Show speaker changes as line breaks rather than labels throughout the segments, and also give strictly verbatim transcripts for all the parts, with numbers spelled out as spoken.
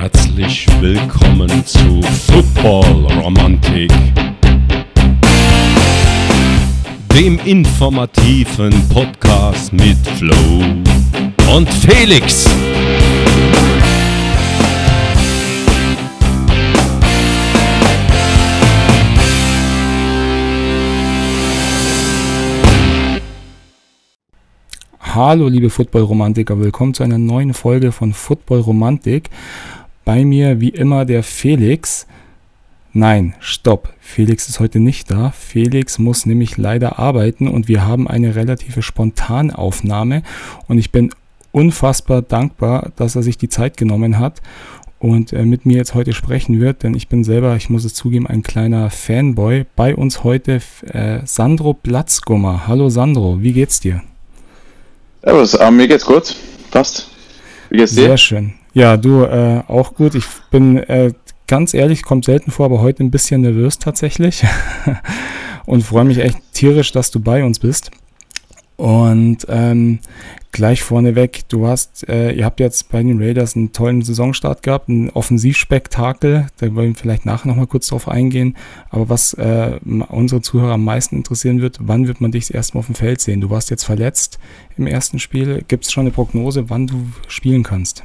herzlich willkommen zu Football Romantik, dem informativen Podcast mit Flo und Felix.
Hallo liebe Football-Romantiker, willkommen zu einer neuen Folge von Football Romantik. Bei mir wie immer der Felix. Nein, stopp, Felix ist heute nicht da. Felix muss nämlich leider arbeiten und wir haben eine relative Spontanaufnahme. Und ich bin unfassbar dankbar, dass er sich die Zeit genommen hat und äh, mit mir jetzt heute sprechen wird. Denn ich bin selber, ich muss es zugeben, ein kleiner Fanboy. Bei uns heute äh, Sandro Platzgummer. Hallo Sandro, wie geht's dir?
Servus, äh, mir geht's gut, passt. Wie geht's dir?
Sehr schön. Ja, du äh, auch gut. Ich bin äh, ganz ehrlich, kommt selten vor, aber heute ein bisschen nervös tatsächlich und freue mich echt tierisch, dass du bei uns bist. Und ähm, gleich vorneweg, du hast, äh, ihr habt jetzt bei den Raiders einen tollen Saisonstart gehabt, ein Offensivspektakel, da wollen wir vielleicht nachher nochmal kurz drauf eingehen, aber was äh, unsere Zuhörer am meisten interessieren wird, wann wird man dich das erste Mal auf dem Feld sehen? Du warst jetzt verletzt im ersten Spiel, gibt es schon eine Prognose, wann du spielen kannst?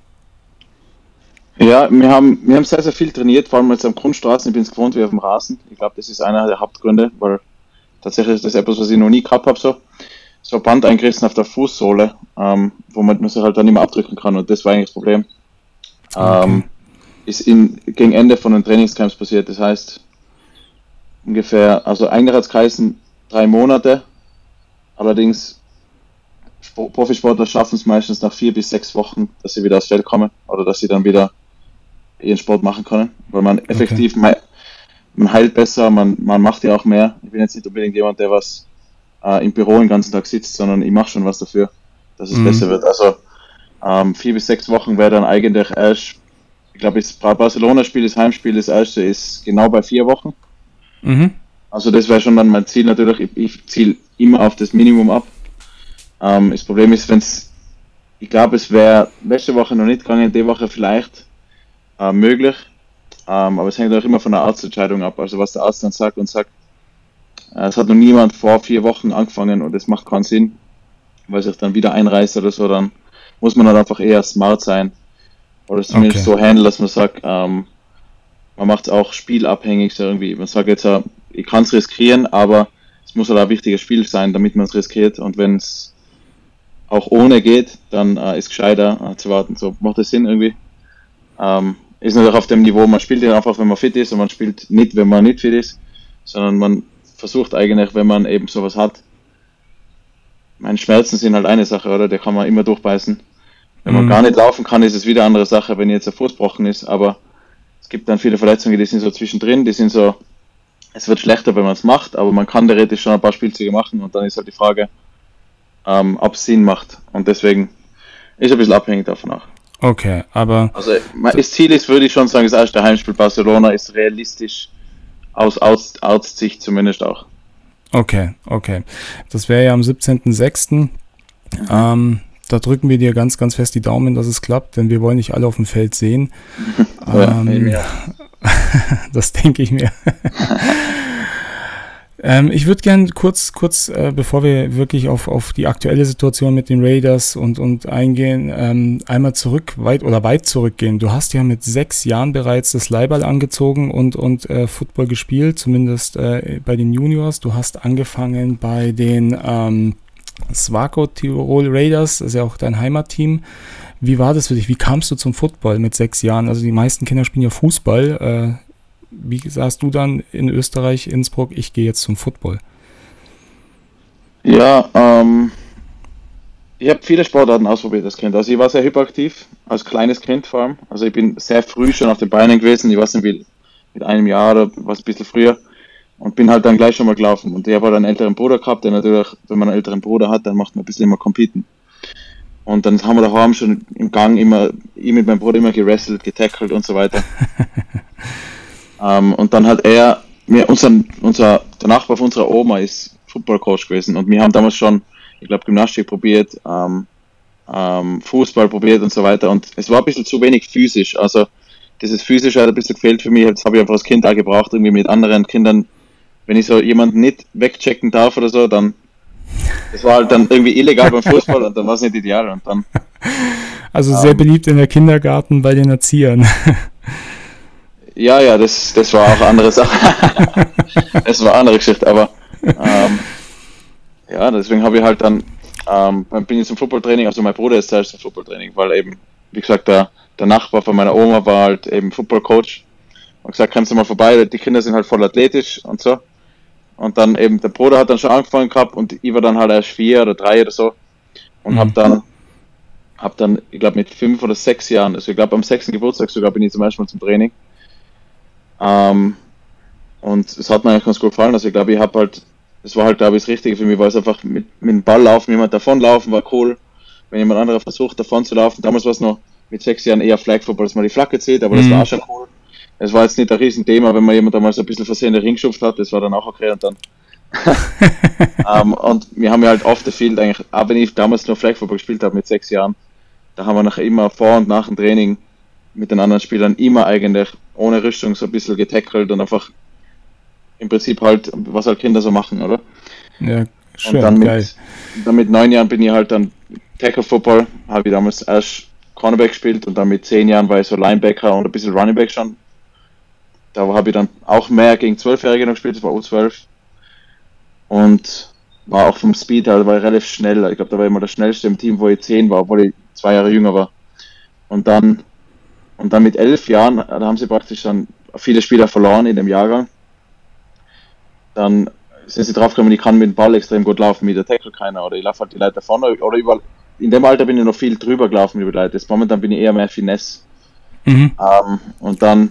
Ja, wir haben, wir haben sehr, sehr viel trainiert, vor allem jetzt am Grundstraßen, ich bin es gewohnt wie auf dem Rasen, ich glaube, das ist einer der Hauptgründe, weil tatsächlich ist das etwas, was ich noch nie gehabt habe, so. so ein Band eingerissen auf der Fußsohle, ähm, wo man, man sich halt dann nicht mehr abdrücken kann, und das war eigentlich das Problem.
Okay.
Ähm, ist in, gegen Ende von den Trainingscamps passiert, das heißt ungefähr, also eigentlich hat es geheißen drei Monate, allerdings Sport, Profisportler schaffen es meistens nach vier bis sechs Wochen, dass sie wieder aufs Feld kommen oder dass sie dann wieder ihren Sport machen können, weil man effektiv, okay. man, man heilt besser, man, man macht ja auch mehr. Ich bin jetzt nicht unbedingt jemand, der was im Büro den ganzen Tag sitzt, sondern ich mache schon was dafür, dass es mhm. besser wird. Also ähm, vier bis sechs Wochen wäre dann eigentlich erst, ich glaube, das Barcelona-Spiel, das Heimspiel, das erste ist genau bei vier Wochen.
Mhm.
Also das wäre schon dann mein Ziel natürlich. Ich, ich ziele immer auf das Minimum ab. Ähm, das Problem ist, wenn es, ich glaube, es wäre letzte Woche noch nicht gegangen, die Woche vielleicht äh, möglich, ähm, aber es hängt auch immer von der Arztentscheidung ab. Also was der Arzt dann sagt und sagt, es hat noch niemand vor vier Wochen angefangen und es macht keinen Sinn, weil sich dann wieder einreißt oder so, dann muss man halt einfach eher smart sein oder es zumindest okay. so handeln, dass man sagt, ähm, man macht es auch spielabhängig, so irgendwie. Man sagt jetzt, äh, ich kann es riskieren, aber es muss halt ein wichtiges Spiel sein, damit man es riskiert, und wenn es auch ohne geht, dann äh, ist es gescheiter äh, zu warten. So macht das Sinn irgendwie. Ähm, ist natürlich auf dem Niveau, man spielt ja einfach, wenn man fit ist, und man spielt nicht, wenn man nicht fit ist, sondern man versucht eigentlich, wenn man eben sowas hat. Meine Schmerzen sind halt eine Sache, oder? Da kann man immer durchbeißen. Wenn man mm. gar nicht laufen kann, ist es wieder eine andere Sache, wenn jetzt ein Fuß gebrochen ist, aber es gibt dann viele Verletzungen, die sind so zwischendrin, die sind so, es wird schlechter, wenn man es macht, aber man kann theoretisch schon ein paar Spielzüge machen, und dann ist halt die Frage, ähm, ob es Sinn macht, und deswegen ist ein bisschen abhängig davon auch.
Okay, aber...
Also das Ziel ist, würde ich schon sagen, das erste Heimspiel Barcelona ist realistisch, aus Arztsicht zumindest auch.
Okay, okay. Das wäre ja am siebzehnten sechsten Mhm. Ähm, da drücken wir dir ganz, ganz fest die Daumen, dass es klappt, denn wir wollen nicht alle auf dem Feld sehen.
Ja,
ähm, das denke ich mir. ähm, ich würde gerne kurz, kurz, äh, bevor wir wirklich auf, auf die aktuelle Situation mit den Raiders und, und eingehen, ähm, einmal zurück, weit oder weit zurückgehen. Du hast ja mit sechs Jahren bereits das Leihball angezogen und, und äh, Football gespielt, zumindest äh, bei den Juniors. Du hast angefangen bei den ähm, Swaco Tirol Raiders, das ist ja auch dein Heimatteam. Wie war das für dich? Wie kamst du zum Football mit sechs Jahren? Also die meisten Kinder spielen ja Fußball. Äh, wie sagst du dann in Österreich, Innsbruck, ich gehe jetzt zum Football?
Ja, ähm, ich habe viele Sportarten ausprobiert als Kind. Also ich war sehr hyperaktiv, als kleines Kind vor allem. Also ich bin sehr früh schon auf den Beinen gewesen. Ich weiß nicht, wie mit einem Jahr oder was ein bisschen früher. Und bin halt dann gleich schon mal gelaufen. Und ich habe halt einen älteren Bruder gehabt, der natürlich, wenn man einen älteren Bruder hat, dann macht man ein bisschen immer competen. Und dann haben wir daheim schon im Gang immer, ich mit meinem Bruder immer gewrestelt, getackelt und so weiter. ähm, und dann hat er, mir, unser, unser, der Nachbar von unserer Oma ist Football-Coach gewesen, und wir haben damals schon, ich glaube, Gymnastik probiert, ähm, ähm, Fußball probiert und so weiter. Und es war ein bisschen zu wenig physisch. Also dieses Physische hat ein bisschen gefehlt für mich. Das habe ich einfach als Kind auch gebraucht, irgendwie mit anderen Kindern. Wenn ich so jemanden nicht wegchecken darf oder so, dann das war halt dann irgendwie illegal beim Fußball und dann war es nicht ideal. Und dann,
Also sehr
ähm,
beliebt in der Kindergarten bei den Erziehern.
ja, ja, das, das war auch eine andere Sache. Das war eine andere Geschichte, aber ähm, ja, deswegen habe ich halt dann, ähm, bin ich zum Footballtraining, also mein Bruder ist zuerst zum Footballtraining, weil eben, wie gesagt, der, der Nachbar von meiner Oma war halt eben Footballcoach und gesagt, kommst du mal vorbei, die Kinder sind halt voll athletisch und so. Und dann eben, der Bruder hat dann schon angefangen gehabt und ich war dann halt erst vier oder drei oder so und
Mhm.
hab dann, hab dann, ich glaube mit fünf oder sechs Jahren, also ich glaube am sechsten Geburtstag sogar bin ich zum ersten Mal zum Training. Ähm, und es hat mir eigentlich ganz gut gefallen, also ich glaube, ich habe halt, es war halt, glaube ich, das Richtige für mich, weil es einfach mit, mit dem Ball laufen, jemand davonlaufen war cool, wenn jemand anderer versucht davon zu laufen, damals war es noch mit sechs Jahren eher Flag Football, dass man die Flagge zieht, aber das
Mhm.
war auch schon cool. Es war jetzt nicht ein Riesenthema, wenn man jemand damals ein bisschen versehen in den Ring geschupft hat, das war dann auch okay und dann ähm, und wir haben ja halt off the field eigentlich, auch wenn ich damals nur Flag Football gespielt habe mit sechs Jahren, da haben wir nachher immer vor und nach dem Training mit den anderen Spielern immer eigentlich ohne Rüstung so ein bisschen getackelt und einfach im Prinzip halt, was halt Kinder so machen, oder?
Ja, schön,
Und dann
geil.
mit, dann mit neun Jahren bin ich halt dann Tackle Football, habe ich damals erst Cornerback gespielt und dann mit zehn Jahren war ich so Linebacker und ein bisschen Running Back schon. Da habe ich dann auch mehr gegen Zwölfjährige noch gespielt, das war U zwölf. Und war auch vom Speed her, war ich relativ schnell. Ich glaube, da war ich immer der schnellste im Team, wo ich zehn war, obwohl ich zwei Jahre jünger war. Und dann, und dann mit elf Jahren, da haben sie praktisch dann viele Spieler verloren in dem Jahrgang. Dann sind sie draufgekommen, ich kann mit dem Ball extrem gut laufen, mit der Tackle keiner, oder ich laufe halt die Leute vorne, oder überall. In dem Alter bin ich noch viel drüber gelaufen über die Leute. Jetzt momentan bin ich eher mehr Finesse.
Mhm.
Ähm, und dann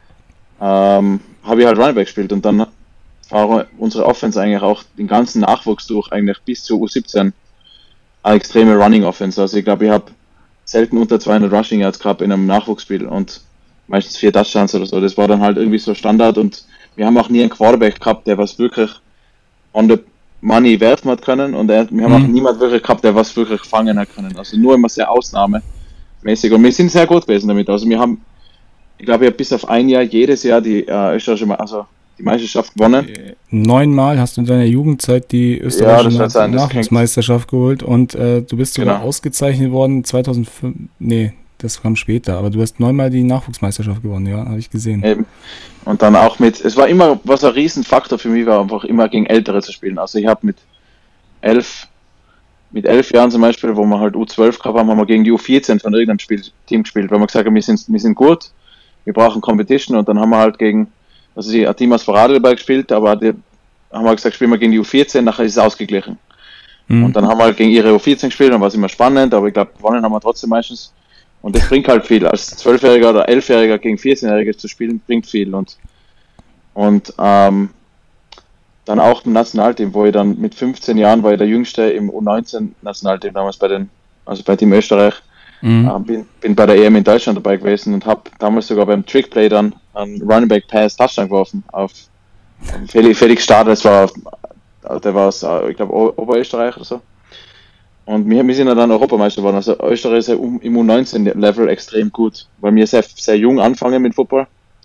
ähm, habe ich halt Running Back gespielt und dann war unsere Offense eigentlich auch den ganzen Nachwuchs durch, eigentlich bis zu U siebzehn, eine extreme Running Offense. Also ich glaube, ich habe selten unter zweihundert Rushing Yards gehabt in einem Nachwuchsspiel und meistens vier Touchdowns oder so. Das war dann halt irgendwie so Standard und wir haben auch nie einen Quarterback gehabt, der was wirklich on the money werfen hat können und er, wir haben
Mhm.
auch niemand wirklich gehabt, der was wirklich fangen hat können. Also nur immer sehr ausnahmemäßig und wir sind sehr gut gewesen damit. Also wir haben, ich glaube, ich habe bis auf ein Jahr jedes Jahr die äh, österreichische, Me- also die Meisterschaft gewonnen.
Neunmal hast du in deiner Jugendzeit die
Ja,
österreichische
das wird sein, das
Nachwuchsmeisterschaft geholt und äh, du bist sogar
Genau.
ausgezeichnet worden zweitausendfünf. Nee, das kam später, aber du hast neunmal die Nachwuchsmeisterschaft gewonnen, ja, habe ich gesehen.
Eben. Und dann auch mit, es war immer, was ein Riesenfaktor für mich war, einfach immer gegen Ältere zu spielen. Also ich habe mit elf, mit elf Jahren zum Beispiel, wo wir halt U zwölf gehabt haben, haben wir gegen die U vierzehn von irgendeinem Spiel, Team gespielt, weil wir gesagt haben, wir sind, wir sind gut, wir brauchen Competition und dann haben wir halt gegen, also ein Team aus Vorarlberg gespielt, aber die, haben wir gesagt, spielen wir gegen die U vierzehn, nachher ist es ausgeglichen.
Mhm.
Und dann haben wir halt gegen ihre U vierzehn gespielt, dann war es immer spannend, aber ich glaube, gewonnen haben wir trotzdem meistens. Und das bringt halt viel. Als Zwölfjähriger oder Elfjähriger gegen vierzehnjährige zu spielen, bringt viel. Und, und ähm, dann auch im Nationalteam, wo ich dann mit fünfzehn Jahren war ich der Jüngste im U neunzehn Nationalteam, damals bei den, also bei Team Österreich.
Mhm.
Ähm, bin, bin bei der E M in Deutschland dabei gewesen und habe damals sogar beim Trickplay dann einen Running Back Pass Touchdown geworfen auf Felix, Felix Stade, das war, der war aus, äh, ich glaube, Oberösterreich oder so. Und wir, wir sind ja dann Europameister geworden. Also Österreich ist ja um, im U neunzehn Level extrem gut, weil wir sehr, sehr jung anfangen mit Football.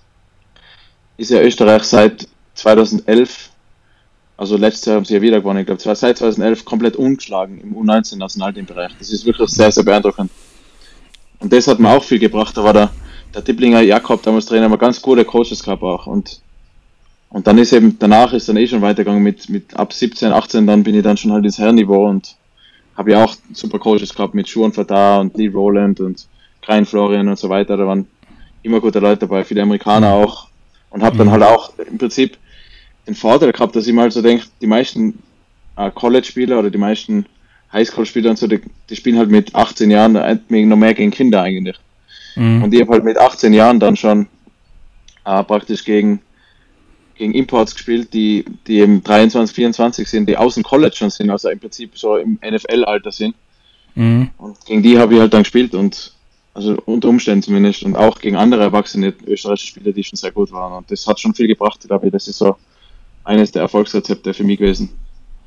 Ist ja Österreich seit zweitausendelf, also letztes Jahr haben sie ja wieder gewonnen, ich glaube, seit zweitausendelf komplett ungeschlagen im U neunzehn Nationalteambereich. Das ist wirklich sehr, sehr beeindruckend. Und das hat mir auch viel gebracht. Da war der, der Tipplinger Jakob, damals Trainer, haben ganz gute Coaches gehabt auch. Und, und dann ist eben, danach ist dann eh schon weitergegangen mit, mit ab siebzehn, achtzehn, dann bin ich dann schon halt ins Herrenniveau und habe ja auch super Coaches gehabt mit Schuhan Fatah und Lee Rowland und Klein Florian und so weiter. Da waren immer gute Leute dabei, viele Amerikaner auch. Und habe dann halt auch im Prinzip den Vorteil gehabt, dass ich mal so denke, die meisten äh, College-Spieler oder die meisten Highschool-Spieler und so, die, die spielen halt mit achtzehn Jahren äh, noch mehr gegen Kinder eigentlich.
Mhm.
Und ich habe halt mit achtzehn Jahren dann schon äh, praktisch gegen gegen Imports gespielt, die, die eben dreiundzwanzig, vierundzwanzig sind, die aus dem College schon sind, also im Prinzip so im N F L-Alter sind.
Mhm.
Und gegen die habe ich halt dann gespielt und, also unter Umständen zumindest, und auch gegen andere erwachsene österreichische Spieler, die schon sehr gut waren. Und das hat schon viel gebracht, glaube ich. Das ist so eines der Erfolgsrezepte für mich gewesen.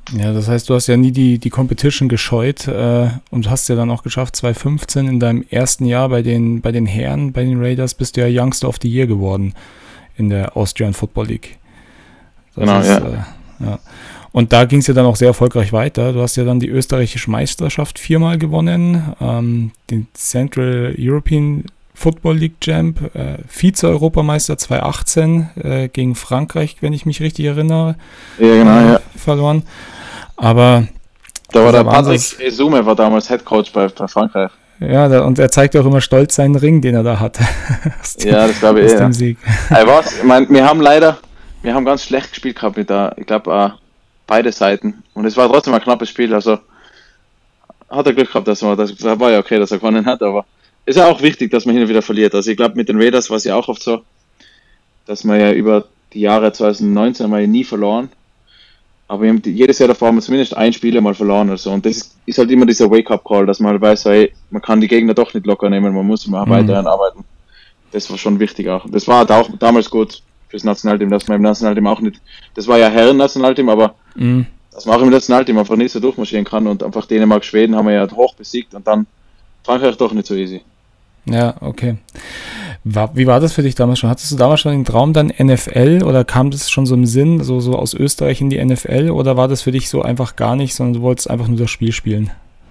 Ja, das heißt, du hast ja nie die, die Competition gescheut äh, und hast ja dann auch geschafft, zwanzig fünfzehn in deinem ersten Jahr bei den, bei den Herren, bei den Raiders, bist du ja Youngster of the Year geworden in der Austrian Football League. Das
genau,
ist,
ja.
Äh, ja. Und da ging es ja dann auch sehr erfolgreich weiter. Du hast ja dann die österreichische Meisterschaft viermal gewonnen, ähm, den Central European Football League Champ, äh, Vize-Europameister zwanzig achtzehn äh, gegen Frankreich, wenn ich mich richtig erinnere,
Ja, genau,
äh,
ja.
verloren. Aber
Da war der
dieser Wansitz-
Patrick Esume, war damals Head Coach bei, bei Frankreich.
ja, da, und er zeigt auch immer stolz seinen Ring, den er da hat. aus dem,
Ja, das glaube ich
aus
eh,
dem
ja.
Sieg.
Ey, was? Ich mein, wir haben leider, wir haben ganz schlecht gespielt gehabt mit der, ich glaube, äh, beide Seiten. Und es war trotzdem ein knappes Spiel, also hat er Glück gehabt, dass man, das war ja okay, dass er gewonnen hat, aber ist ja auch wichtig, dass man hin und wieder verliert. Also ich glaube, mit den Raiders war es ja auch oft so, dass man ja über die Jahre zwanzig neunzehn haben wir ja nie verloren. Aber wir haben die, jedes Jahr davor haben wir zumindest ein Spiel mal verloren oder so. Und das ist, ist halt immer dieser Wake-up-Call, dass man halt weiß, hey, man kann die Gegner doch nicht locker nehmen, man muss immer
Mhm.
weiterhin arbeiten. Das war schon wichtig auch. Das war halt auch damals gut fürs Nationalteam, dass man im Nationalteam auch nicht, das war ja Herren-Nationalteam, aber
Mhm.
dass man auch im Nationalteam einfach nicht so durchmarschieren kann und einfach Dänemark, Schweden haben wir ja hoch besiegt und dann Frankreich doch nicht so easy.
Ja, okay. War, wie war das für dich damals schon? Hattest du damals schon den Traum dann N F L oder kam das schon so im Sinn, so, so aus Österreich in die N F L oder war das für dich so einfach gar nicht, sondern du wolltest einfach nur das Spiel spielen?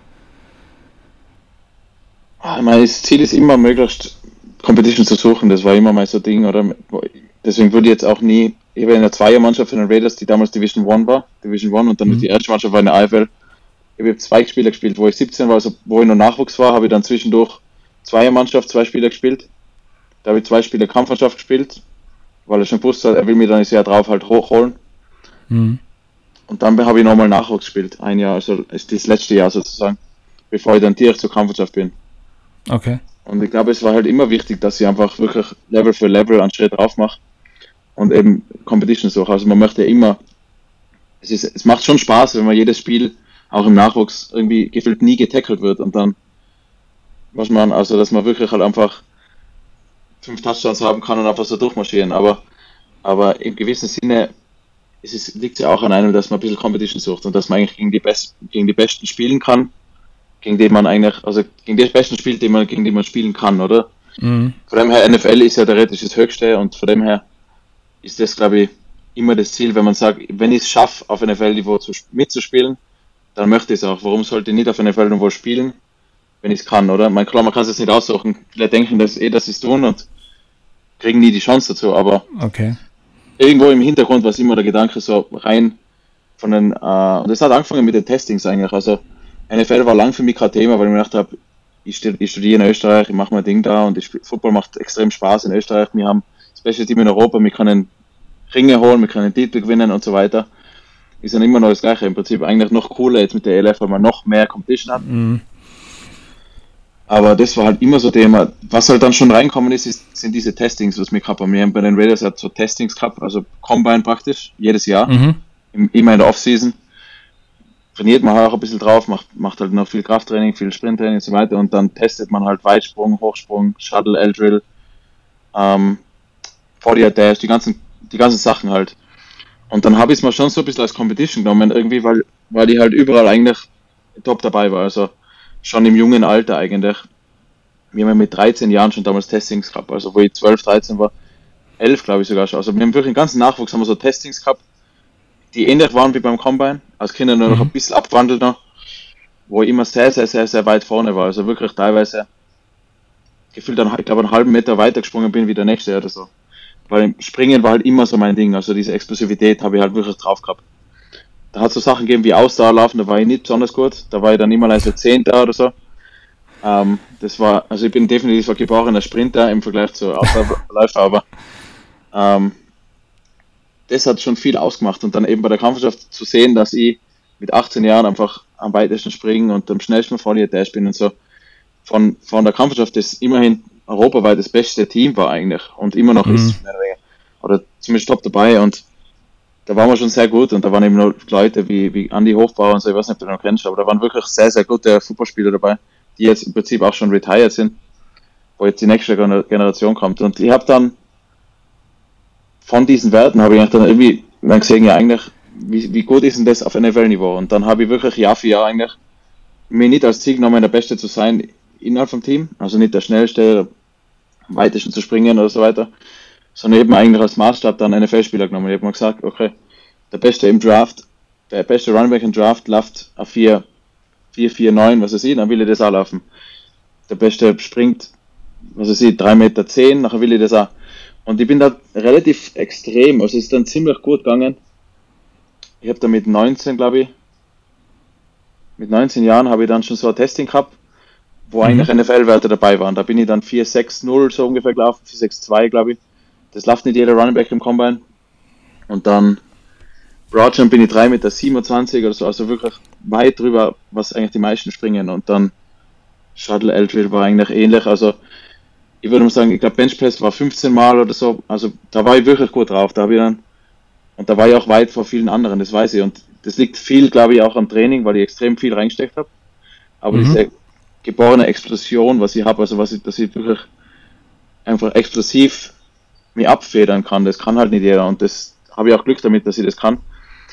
Mein Ziel ist immer, möglichst Competition zu suchen, das war immer mein so Ding, oder? Deswegen würde ich jetzt auch nie, ich war in der Zweiermannschaft von den Raiders, die damals Division One war, Division One und dann
Mhm.
die erste Mannschaft war in der A F L. Ich habe zwei Spieler gespielt, wo ich siebzehn war, also wo ich noch Nachwuchs war, habe ich dann zwischendurch Zweiermannschaft, zwei Spieler gespielt. Da habe ich zwei Spieler Kampfmannschaft gespielt, weil er schon gewusst hat, er will mir dann das Jahr drauf halt hochholen.
Mhm.
Und dann habe ich nochmal Nachwuchs gespielt, ein Jahr, also ist das letzte Jahr sozusagen, bevor ich dann direkt zur Kampfmannschaft bin.
Okay.
Und ich glaube, es war halt immer wichtig, dass ich einfach wirklich Level für Level einen Schritt drauf mache und eben Competition suche. Also man möchte ja immer, es, ist, es macht schon Spaß, wenn man jedes Spiel auch im Nachwuchs irgendwie gefühlt nie getackelt wird und dann, was man, also dass man wirklich halt einfach fünf Touchdowns haben kann und einfach so durchmarschieren. Aber, aber im gewissen Sinne ist es, liegt es ja auch an einem, dass man ein bisschen Competition sucht und dass man eigentlich gegen die, Best, gegen die Besten spielen kann, gegen die man eigentlich, also gegen die Besten spielt, die man, gegen die man spielen kann, oder?
Mhm.
Von dem her, N F L ist ja theoretisch das Höchste und von dem her ist das, glaube ich, immer das Ziel, wenn man sagt, wenn ich es schaffe, auf N F L-Niveau zu, mitzuspielen, dann möchte ich es auch. Warum sollte ich nicht auf N F L-Niveau spielen, wenn ich es kann, oder? Man, klar, man kann es jetzt nicht aussuchen. Viele denken, dass eh, dass sie es tun und kriegen nie die Chance dazu, aber
Okay.
irgendwo im Hintergrund war es immer der Gedanke so rein von den, äh, und das hat angefangen mit den Testings eigentlich, also N F L war lang für mich kein Thema, weil ich mir gedacht habe, ich, stu- ich studiere in Österreich, ich mache mein Ding da und ich spiel, Football macht extrem Spaß in Österreich, wir haben Special Team in Europa, wir können Ringe holen, wir können Titel gewinnen und so weiter. Ist dann immer noch das Gleiche, im Prinzip eigentlich noch cooler jetzt mit der E L F, weil man noch mehr Competition hat.
Mhm.
Aber das war halt immer so Thema. Was halt dann schon reinkommen ist, ist sind diese Testings, was wir gehabt haben. Wir haben bei den Raiders halt so Testings gehabt, also Combine praktisch, jedes Jahr,
Mhm.
im, immer in der Offseason. Trainiert man halt auch ein bisschen drauf, macht, macht halt noch viel Krafttraining, viel Sprinttraining und so weiter und dann testet man halt Weitsprung, Hochsprung, Shuttle, L-Drill, ähm, vierzig Dash, die ganzen, die ganzen Sachen halt. Und dann habe ich es mal schon so ein bisschen als Competition genommen, irgendwie, weil, weil ich halt überall eigentlich top dabei war, also schon im jungen Alter eigentlich. Wir haben ja mit dreizehn Jahren schon damals Testings gehabt, also wo ich zwölf, dreizehn war, elf glaube ich sogar schon. Also wir haben wirklich den ganzen Nachwuchs haben wir so Testings gehabt, die ähnlich waren wie beim Combine, als Kinder nur noch
Mhm.
ein bisschen abgewandelt noch, wo ich immer sehr, sehr, sehr, sehr weit vorne war, also wirklich teilweise gefühlt dann, ich glaube, einen halben Meter weiter gesprungen bin wie der nächste oder so. Weil im Springen war halt immer so mein Ding, also diese Explosivität habe ich halt wirklich drauf gehabt. Da hat es so Sachen gegeben wie Ausdauerlaufen, da war ich nicht besonders gut, da war ich dann immer so Zehnter oder so. Ähm, das war, also ich bin definitiv ein geborener Sprinter im Vergleich zu Ausdauerläufer, aber ähm, das hat schon viel ausgemacht und dann eben bei der Kampfmannschaft zu sehen, dass ich mit achtzehn Jahren einfach am weitesten springen und am schnellsten Volley Dash bin und so. Von, von der Kampfmannschaft, das immerhin europaweit das beste Team war eigentlich und immer noch
Mhm.
ist, mehr oder weniger. Oder zumindest top dabei und da waren wir schon sehr gut und da waren eben noch Leute wie, wie Andi Hofbauer und so, ich weiß nicht, ob du noch kennst, aber da waren wirklich sehr, sehr gute Fußballspieler dabei, die jetzt im Prinzip auch schon retired sind, wo jetzt die nächste Gener- Generation kommt. Und ich habe dann von diesen Werten, habe ich dann irgendwie dann gesehen, ja eigentlich, wie, wie gut ist denn das auf N F L-Niveau? Und dann habe ich wirklich Jahr für Jahr eigentlich mir nicht als Ziel genommen, der Beste zu sein innerhalb vom Team, also nicht der Schnellste, am weitesten zu springen oder so weiter, sondern eben eigentlich als Maßstab dann N F L-Spieler genommen. Ich habe mir gesagt, okay, der Beste im Draft, der beste Runback im Draft läuft auf vier, vier, vier, neun, was weiß ich, dann will ich das auch laufen. Der Beste springt, was weiß ich, drei Meter zehn, nachher will ich das auch. Und ich bin da relativ extrem, also es ist dann ziemlich gut gegangen. Ich habe da mit neunzehn, glaube ich, mit neunzehn Jahren habe ich dann schon so ein Testing gehabt, wo mhm. eigentlich N F L-Werte dabei waren. Da bin ich dann vier sechs null so ungefähr gelaufen, vier sechs zwei, glaube ich. Das läuft nicht jeder Running Back im Combine. Und dann Broadjump bin ich drei Meter siebenundzwanzig oder so, also wirklich weit drüber, was eigentlich die meisten springen. Und dann Shuttle L-Drill war eigentlich ähnlich, also ich würde mal sagen, ich glaube Benchpress war fünfzehn Mal oder so, also da war ich wirklich gut drauf, da habe ich dann, und da war ich auch weit vor vielen anderen, das weiß ich, und das liegt viel, glaube ich, auch am Training, weil ich extrem viel reingesteckt habe, aber mhm. diese geborene Explosion, was ich habe, also was ich, dass ich wirklich einfach explosiv mich abfedern kann, das kann halt nicht jeder, und das habe ich auch Glück damit, dass ich das kann.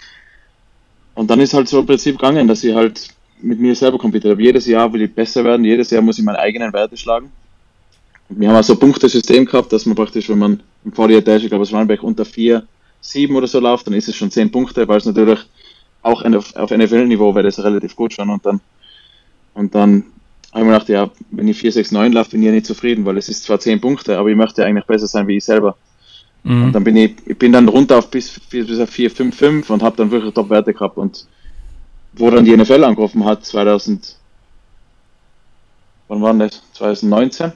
Und dann ist halt so im Prinzip gegangen, dass ich halt mit mir selber kompetiert habe. Jedes Jahr will ich besser werden, jedes Jahr muss ich meine eigenen Werte schlagen. Und wir haben also ein Punktesystem gehabt, dass man praktisch, wenn man im vierzig Dash, ich glaube, das Runback unter vier sieben oder so läuft, dann ist es schon zehn Punkte, weil es natürlich auch auf N F L-Niveau wäre das relativ gut schon. Und dann, und dann habe ich mir gedacht, ja, wenn ich vier sechs neun laufe, bin ich ja nicht zufrieden, weil es ist zwar zehn Punkte, aber ich möchte ja eigentlich besser sein wie ich selber. Mhm. Und dann bin ich, ich bin dann runter auf bis, bis auf vier fünf fünf und habe dann wirklich Top-Werte gehabt. Und wo dann die N F L angerufen hat, zweitausend, wann war das? zwanzig neunzehn?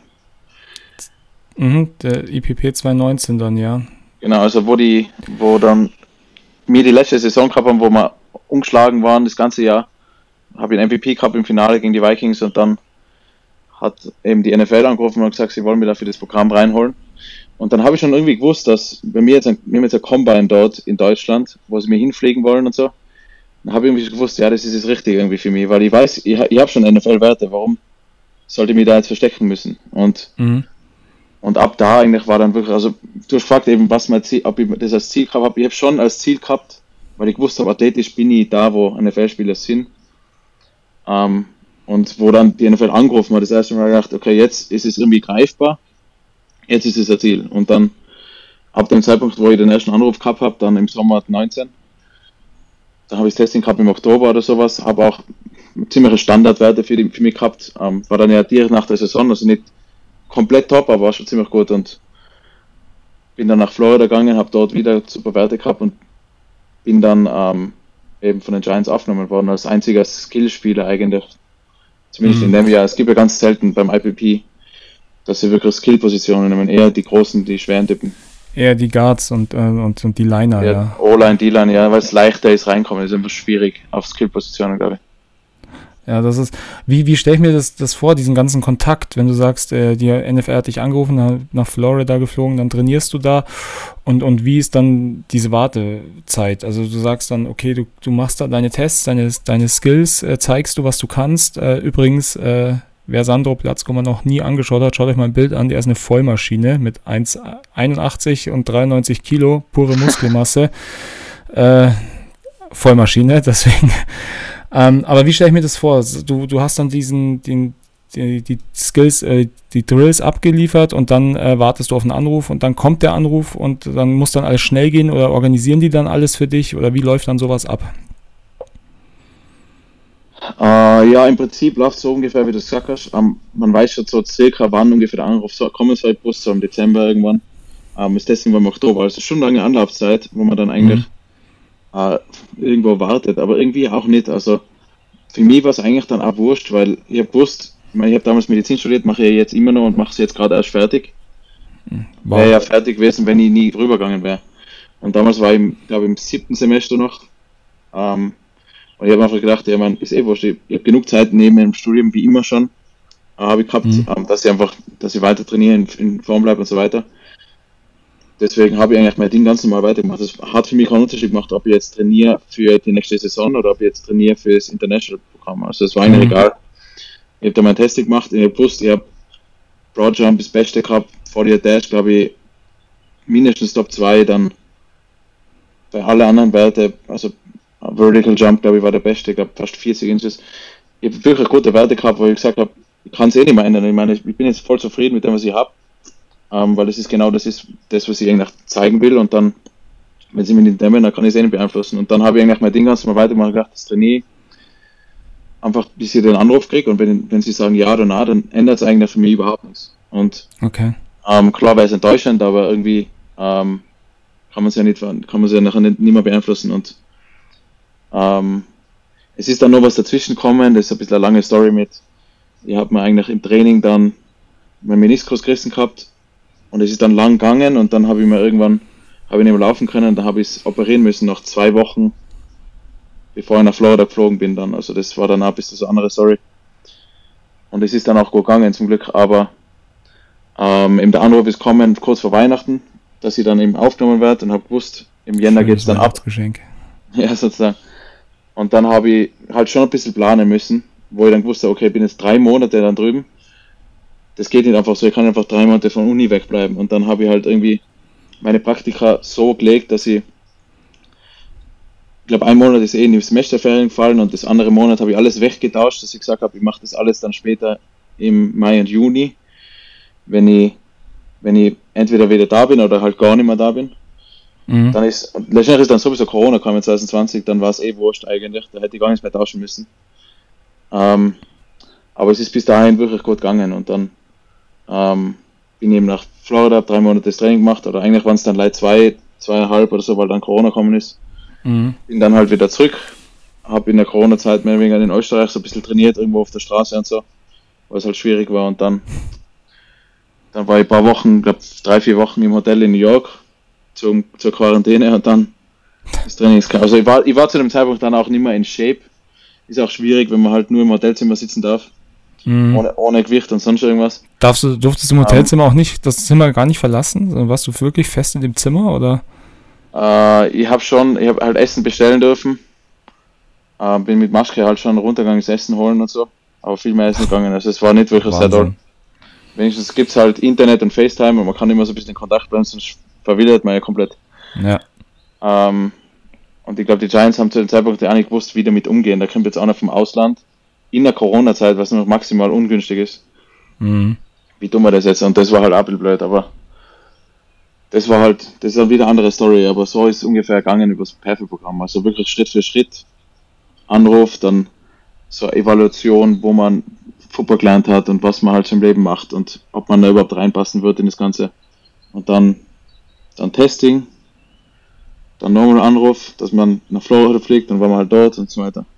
Mhm, der I P P zwanzig neunzehn dann, ja.
Genau, also wo die, wo dann mir die letzte Saison gehabt haben, wo wir ungeschlagen waren, das ganze Jahr, habe ich einen M V P gehabt im Finale gegen die Vikings, und dann hat eben die N F L angerufen und gesagt, sie wollen mir dafür das Programm reinholen. Und dann habe ich schon irgendwie gewusst, dass bei mir jetzt ein, wir haben jetzt ein Combine dort in Deutschland, wo sie mir hinfliegen wollen und so, dann habe ich irgendwie gewusst, ja, das ist jetzt richtig irgendwie für mich, weil ich weiß, ich, ich habe schon N F L-Werte, warum sollte ich mich da jetzt verstecken müssen? Und mhm. Und ab da eigentlich war dann wirklich, also du hast gefragt eben, was mein Ziel, ob ich das als Ziel gehabt habe. Ich habe schon als Ziel gehabt, weil ich gewusst habe, athletisch bin ich da, wo N F L-Spieler sind. Ähm, und wo dann die N F L angerufen hat, das erste Mal gedacht, okay, jetzt ist es irgendwie greifbar, jetzt ist es ein Ziel. Und dann, ab dem Zeitpunkt, wo ich den ersten Anruf gehabt habe, dann im Sommer neunzehn, da habe ich das Testing gehabt im Oktober oder sowas, habe auch ziemliche Standardwerte für, die, für mich gehabt, ähm, war dann ja direkt nach der Saison, also nicht komplett top, aber war schon ziemlich gut, und bin dann nach Florida gegangen, habe dort wieder super Werte gehabt und bin dann ähm, eben von den Giants aufgenommen worden als einziger Skillspieler eigentlich, zumindest mhm. in dem Jahr. Es gibt ja ganz selten beim I P P, dass sie wirklich Skill-Positionen nehmen, eher die großen, die schweren Typen.
Eher die Guards und, äh, und, und die Liner, ja. ja.
O-Line, D-Line, ja, weil es leichter ist reinkommen, ist einfach schwierig auf Skill-Positionen, glaube ich.
Ja, das ist, wie, wie stelle ich mir das, das vor, diesen ganzen Kontakt, wenn du sagst, äh, die N F L hat dich angerufen, nach Florida geflogen, dann trainierst du da, und, und wie ist dann diese Wartezeit? Also du sagst dann, okay, du, du machst da deine Tests, deine, deine Skills, äh, zeigst du, was du kannst. Äh, übrigens, äh, wer Sandro Platzkummer noch nie angeschaut hat, schaut euch mal ein Bild an, der ist eine Vollmaschine mit eins Komma einundachtzig und dreiundneunzig Kilo, pure Muskelmasse. äh, Vollmaschine, deswegen... Ähm, aber wie stelle ich mir das vor? Du, du hast dann diesen, den, die, die Skills, äh, die Drills abgeliefert, und dann äh, wartest du auf einen Anruf, und dann kommt der Anruf, und dann muss dann alles schnell gehen, oder organisieren die dann alles für dich, oder wie läuft dann sowas ab?
Äh, ja, im Prinzip läuft es so ungefähr, wie du es gesagt hast. Ähm, man weiß schon so circa, wann ungefähr der Anruf so, kommen soll, plus so im Dezember irgendwann. Ähm, das Testing war im Oktober, also schon lange Anlaufzeit, wo man dann eigentlich mhm. irgendwo wartet, aber irgendwie auch nicht. Also für mich war es eigentlich dann auch wurscht, weil ich habe gewusst, ich meine, ich habe damals Medizin studiert, mache ich jetzt immer noch und mache es jetzt gerade erst fertig. Wow. Wäre ja fertig gewesen, wenn ich nie rübergegangen wäre. Und damals war ich, glaube ich, im siebten Semester noch. Ähm, und ich habe einfach gedacht, ja, man, ist eh wurscht, ich, ich habe genug Zeit neben dem Studium, wie immer schon, äh, habe ich gehabt, mhm. ähm, dass ich einfach, dass ich weiter trainiere, in, in Form bleibe und so weiter. Deswegen habe ich eigentlich mein Ding ganz normal weitergemacht. Das hat für mich keinen Unterschied gemacht, ob ich jetzt trainiere für die nächste Saison oder ob ich jetzt trainiere für das International-Programm. Also es war eigentlich mhm. egal. Ich habe da mein Testing gemacht, ich habe gewusst, ich habe Broadjump das Beste gehabt, vierzig Dash, glaube ich, mindestens Top zwei, dann bei allen anderen Werte, also Vertical Jump, glaube ich, war der beste, ich glaube fast vierzig Inches. Ich habe wirklich gute Werte gehabt, wo ich gesagt habe, ich kann es eh nicht mehr ändern. Ich meine, ich bin jetzt voll zufrieden mit dem, was ich habe, ähm, weil das ist genau das ist, das, was ich eigentlich zeigen will, und dann, wenn sie mich nicht dämmen, dann kann ich es eh nicht beeinflussen. Und dann habe ich eigentlich mein Ding ganz mal weitergemacht, gedacht, das trainiere einfach, bis ich den Anruf kriege, und wenn, wenn sie sagen ja oder nein, dann ändert es eigentlich für mich überhaupt nichts. Und
Okay.
ähm, klar wäre es enttäuschend, aber irgendwie ähm, kann man es ja nicht, kann man es ja nachher nicht, nicht mehr beeinflussen. Und ähm, es ist dann noch was dazwischen gekommen, das ist ein bisschen eine lange Story mit, ich habe mir eigentlich im Training dann mein Meniskus gerissen gehabt, und es ist dann lang gegangen, und dann habe ich mir irgendwann, habe ich nicht mehr laufen können, dann habe ich es operieren müssen nach zwei Wochen, bevor ich nach Florida geflogen bin dann. Also das war dann auch ein bisschen so eine andere Story. Und es ist dann auch gut gegangen zum Glück, aber ähm, eben der Anruf ist gekommen kurz vor Weihnachten, dass ich dann eben aufgenommen werde, und habe gewusst, im Jänner geht es dann ab. Ja, sozusagen. Und dann habe ich halt schon ein bisschen planen müssen, wo ich dann gewusst habe, okay, ich bin jetzt drei Monate dann drüben. Das geht nicht einfach so, ich kann einfach drei Monate von Uni wegbleiben. Und dann habe ich halt irgendwie meine Praktika so gelegt, dass ich, ich glaube, ein Monat ist eh in die Semesterferien gefallen, und das andere Monat habe ich alles weggetauscht, dass ich gesagt habe, ich mache das alles dann später im Mai und Juni, wenn ich, wenn ich entweder wieder da bin oder halt gar nicht mehr da bin. Mhm. Dann ist, letztendlich ist dann sowieso Corona gekommen zwanzig zwanzig, dann war es eh wurscht eigentlich, da hätte ich gar nichts mehr tauschen müssen. Ähm, aber es ist bis dahin wirklich gut gegangen, und dann ähm, bin ich eben nach Florida, drei Monate das Training gemacht, oder eigentlich waren es dann leider zwei, zweieinhalb oder so, weil dann Corona gekommen ist. Mhm. Bin dann halt wieder zurück, habe in der Corona-Zeit mehr oder weniger in Österreich so ein bisschen trainiert, irgendwo auf der Straße und so, weil es halt schwierig war, und dann, dann war ich ein paar Wochen, glaube drei, vier Wochen im Hotel in New York, Zum, zur Quarantäne, und dann das Training ist klar. Also ich war, ich war zu dem Zeitpunkt dann auch nicht mehr in Shape. Ist auch schwierig, wenn man halt nur im Hotelzimmer sitzen darf. Mhm. Ohne, ohne Gewicht und sonst irgendwas.
Darfst du, durftest du im Hotelzimmer um, auch nicht, das Zimmer gar nicht verlassen? Sondern warst du wirklich fest in dem Zimmer, oder?
Äh, ich habe schon, ich habe halt Essen bestellen dürfen. Äh, bin mit Maske halt schon runtergegangen, das Essen holen und so. Aber viel mehr ist nicht gegangen. Also es war nicht wirklich Wahnsinn. Sehr toll. Wenigstens gibt es halt Internet und FaceTime, und man kann immer so ein bisschen in Kontakt bleiben, sonst verwildert man ja komplett. Ja. Ähm, und ich glaube, die Giants haben zu dem Zeitpunkt ja auch nicht gewusst, wie damit umgehen. Da kommt jetzt einer vom Ausland in der Corona-Zeit, was noch maximal ungünstig ist. Mhm. Wie dumm er das jetzt, und das war halt auch ein bisschen blöd, aber das war halt, das ist dann wieder eine andere Story, aber so ist es ungefähr gegangen über das Perfect-Programm. Also wirklich Schritt für Schritt, Anruf, dann so eine Evaluation, wo man Football gelernt hat und was man halt im Leben macht und ob man da überhaupt reinpassen wird in das Ganze. Und dann Dann Testing, dann nochmal Anruf, dass man nach Florida fliegt, dann war man halt dort und so weiter.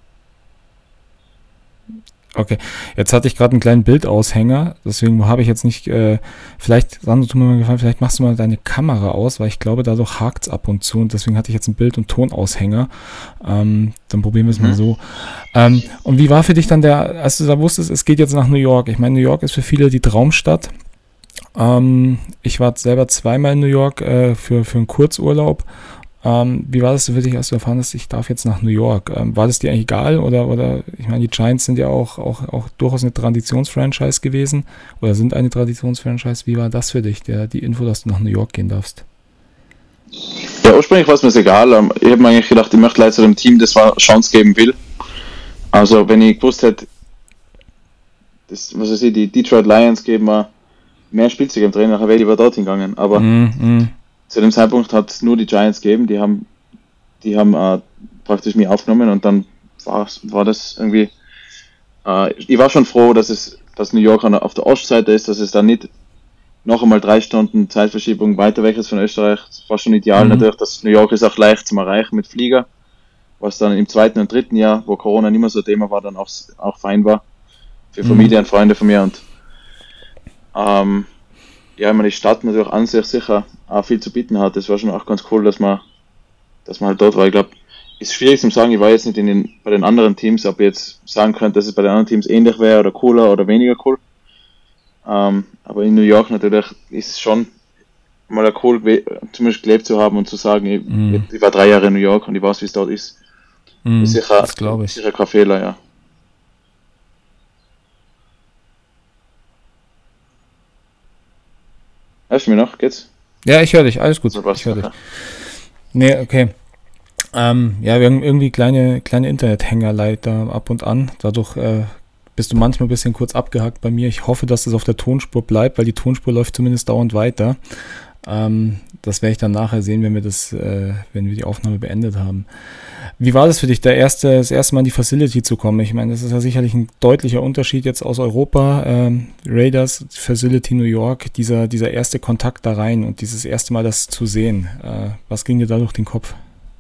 Okay, jetzt hatte ich gerade einen kleinen Bildaushänger, deswegen habe ich jetzt nicht, äh, vielleicht, Sandro, tu mir mal gefallen, vielleicht machst du mal deine Kamera aus, weil ich glaube, dadurch hakt es ab und zu, und deswegen hatte ich jetzt einen Bild- und Tonaushänger. Ähm, dann probieren wir es mhm. mal so. Ähm, und wie war für dich dann der, als du da wusstest, es geht jetzt nach New York? Ich meine, New York ist für viele die Traumstadt. Ähm, ich war selber zweimal in New York äh, für, für einen Kurzurlaub. Ähm, wie war das für dich, als du erfahren hast, ich darf jetzt nach New York? Ähm, war das dir eigentlich egal? Oder, oder ich meine, die Giants sind ja auch, auch, auch durchaus eine Traditionsfranchise gewesen oder sind eine Traditionsfranchise. Wie war das für dich, der, die Info, dass du nach New York gehen darfst?
Ja, ursprünglich war es mir egal. Ich habe mir eigentlich gedacht, ich möchte leider zu dem Team, das eine Chance geben will. Also wenn ich gewusst hätte, das, was weiß ich, die Detroit Lions geben mir mehr Spielzüge im Training, nachher wäre ich lieber dorthin gegangen. Aber mm, mm. zu dem Zeitpunkt hat es nur die Giants gegeben, die haben, die haben äh, praktisch mich aufgenommen, und dann war, war das irgendwie, äh, ich war schon froh, dass es, dass New York auf der Ostseite ist, dass es dann nicht noch einmal drei Stunden Zeitverschiebung weiter weg ist von Österreich. Das war schon ideal, mm. natürlich, dass New York ist auch leicht zum Erreichen mit Flieger, was dann im zweiten und dritten Jahr, wo Corona nicht mehr so Thema war, dann auch, auch fein war für Familie mm. und Freunde von mir. Und Ähm, ja, ich meine, die Stadt natürlich an sich sicher auch viel zu bieten hat. Das war schon auch ganz cool, dass man, dass man halt dort war. Ich glaube, ist schwierig zu sagen, ich war jetzt nicht in den, bei den anderen Teams, ob ich jetzt sagen könnte, dass es bei den anderen Teams ähnlich wäre oder cooler oder weniger cool. Ähm, aber in New York natürlich ist es schon mal cool, zumindest gelebt zu haben und zu sagen, ich, mm. ich war drei Jahre in New York und ich weiß, wie es dort ist. Mm, ist sicher,
das glaube ich.
Sicher kein Fehler, ja. Hörst du mich noch? Geht's?
Ja, ich höre dich. Alles gut. Ich höre dich. Nee, okay. Ähm, ja, wir haben irgendwie kleine, kleine Internet-Hängerleiter ab und an. Dadurch äh, bist du manchmal ein bisschen kurz abgehackt bei mir. Ich hoffe, dass das auf der Tonspur bleibt, weil die Tonspur läuft zumindest dauernd weiter. Ähm, das werde ich dann nachher sehen, wenn wir das, äh, wenn wir die Aufnahme beendet haben. Wie war das für dich, der erste, das erste Mal in die Facility zu kommen? Ich meine, das ist ja sicherlich ein deutlicher Unterschied jetzt aus Europa. Ähm, Raiders, Facility New York, dieser, dieser erste Kontakt da rein und dieses erste Mal das zu sehen. Äh, was ging dir da durch den Kopf?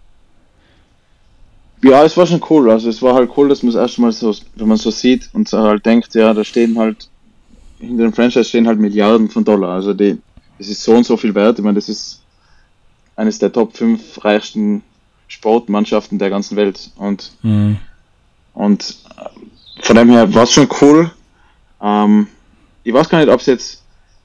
Ja, es war schon cool. Also es war halt cool, dass man das erste Mal so, wenn man so sieht und so halt denkt, ja, da stehen halt, hinter dem Franchise stehen halt Milliarden von Dollar. Also die, das ist so und so viel wert. Ich meine, das ist eines der Top fünf reichsten Sportmannschaften der ganzen Welt. Und, mhm. und von dem her war es schon cool. Ähm, ich weiß gar nicht, ob es jetzt,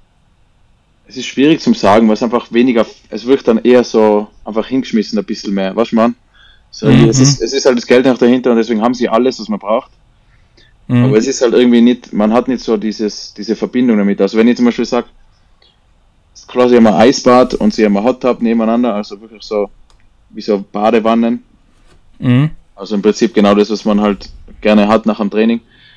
es ist schwierig zu sagen, weil es einfach weniger, es wird dann eher so einfach hingeschmissen ein bisschen mehr. Weißt du, man? So, mhm. es, ist, es ist halt das Geld noch dahinter und deswegen haben sie alles, was man braucht. Mhm. Aber es ist halt irgendwie nicht, man hat nicht so dieses, diese Verbindung damit. Also wenn ich zum Beispiel sage, klar, sie haben ein Eisbad und sie haben ein Hot Tub nebeneinander, also wirklich so wie so Badewannen. Mhm. Also im Prinzip genau das, was man halt gerne hat nach dem Training.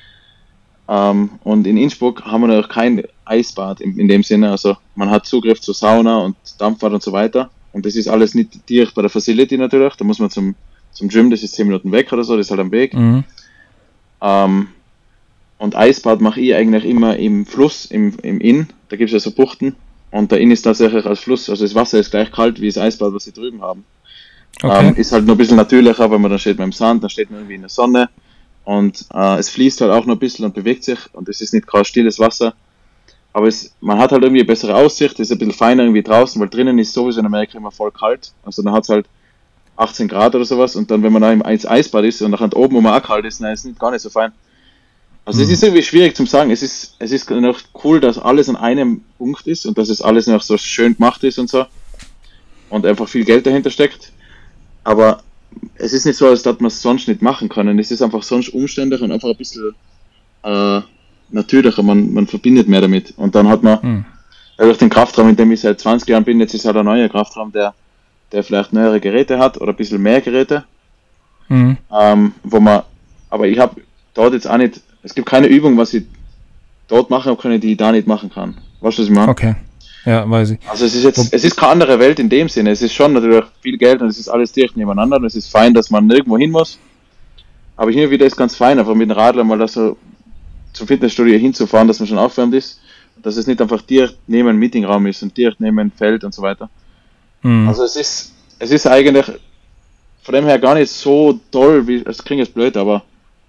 Ähm, und in Innsbruck haben wir noch kein Eisbad in, in dem Sinne. Also man hat Zugriff zur Sauna und Dampfbad und so weiter. Und das ist alles nicht direkt bei der Facility natürlich. Da muss man zum, zum Gym, das ist zehn Minuten weg oder so, das ist halt am Weg. Mhm. Ähm, und Eisbad mache ich eigentlich immer im Fluss, im, im Inn. Da gibt es ja so Buchten. Und der Inn ist tatsächlich als Fluss, also das Wasser ist gleich kalt wie das Eisbad, was sie drüben haben. Okay. Ähm, ist halt nur ein bisschen natürlicher, weil man dann steht man im Sand, dann steht man irgendwie in der Sonne und äh, es fließt halt auch noch ein bisschen und bewegt sich und es ist nicht gerade stilles Wasser. Aber es, man hat halt irgendwie eine bessere Aussicht, es ist ein bisschen feiner irgendwie draußen, weil drinnen ist sowieso in Amerika immer voll kalt. Also dann hat es halt achtzehn Grad oder sowas und dann, wenn man da im Eisbad ist und dann oben, wo man auch kalt ist, dann ist es nicht, gar nicht so fein. Also mhm. es ist irgendwie schwierig zum sagen, es ist, es ist noch cool, dass alles an einem Punkt ist und dass es alles noch so schön gemacht ist und so und einfach viel Geld dahinter steckt. Aber es ist nicht so, als dass man es sonst nicht machen können. Es ist einfach sonst umständlich und einfach ein bisschen äh, natürlicher. Man, man verbindet mehr damit. Und dann hat man mhm. durch den Kraftraum, in dem ich seit zwanzig Jahren bin, jetzt ist halt ein neuer Kraftraum, der, der vielleicht neuere Geräte hat oder ein bisschen mehr Geräte. Mhm. Ähm, wo man, aber ich habe dort jetzt auch nicht, es gibt keine Übung, was ich dort machen kann, die ich da nicht machen kann. Weißt du, was ich meine?
Okay. Ja, weiß ich.
Also es ist jetzt, es ist keine andere Welt in dem Sinne. Es ist schon natürlich viel Geld und es ist alles dicht nebeneinander und es ist fein, dass man nirgendwo hin muss. Aber hin und wieder ist ganz fein, einfach mit dem Radler mal da so zum Fitnessstudio hinzufahren, dass man schon aufwärmt ist. Dass es nicht einfach direkt neben einem Meetingraum ist und direkt neben einem Feld und so weiter. Mhm. Also es ist, es ist eigentlich von dem her gar nicht so toll, wie, es klingt jetzt blöd, aber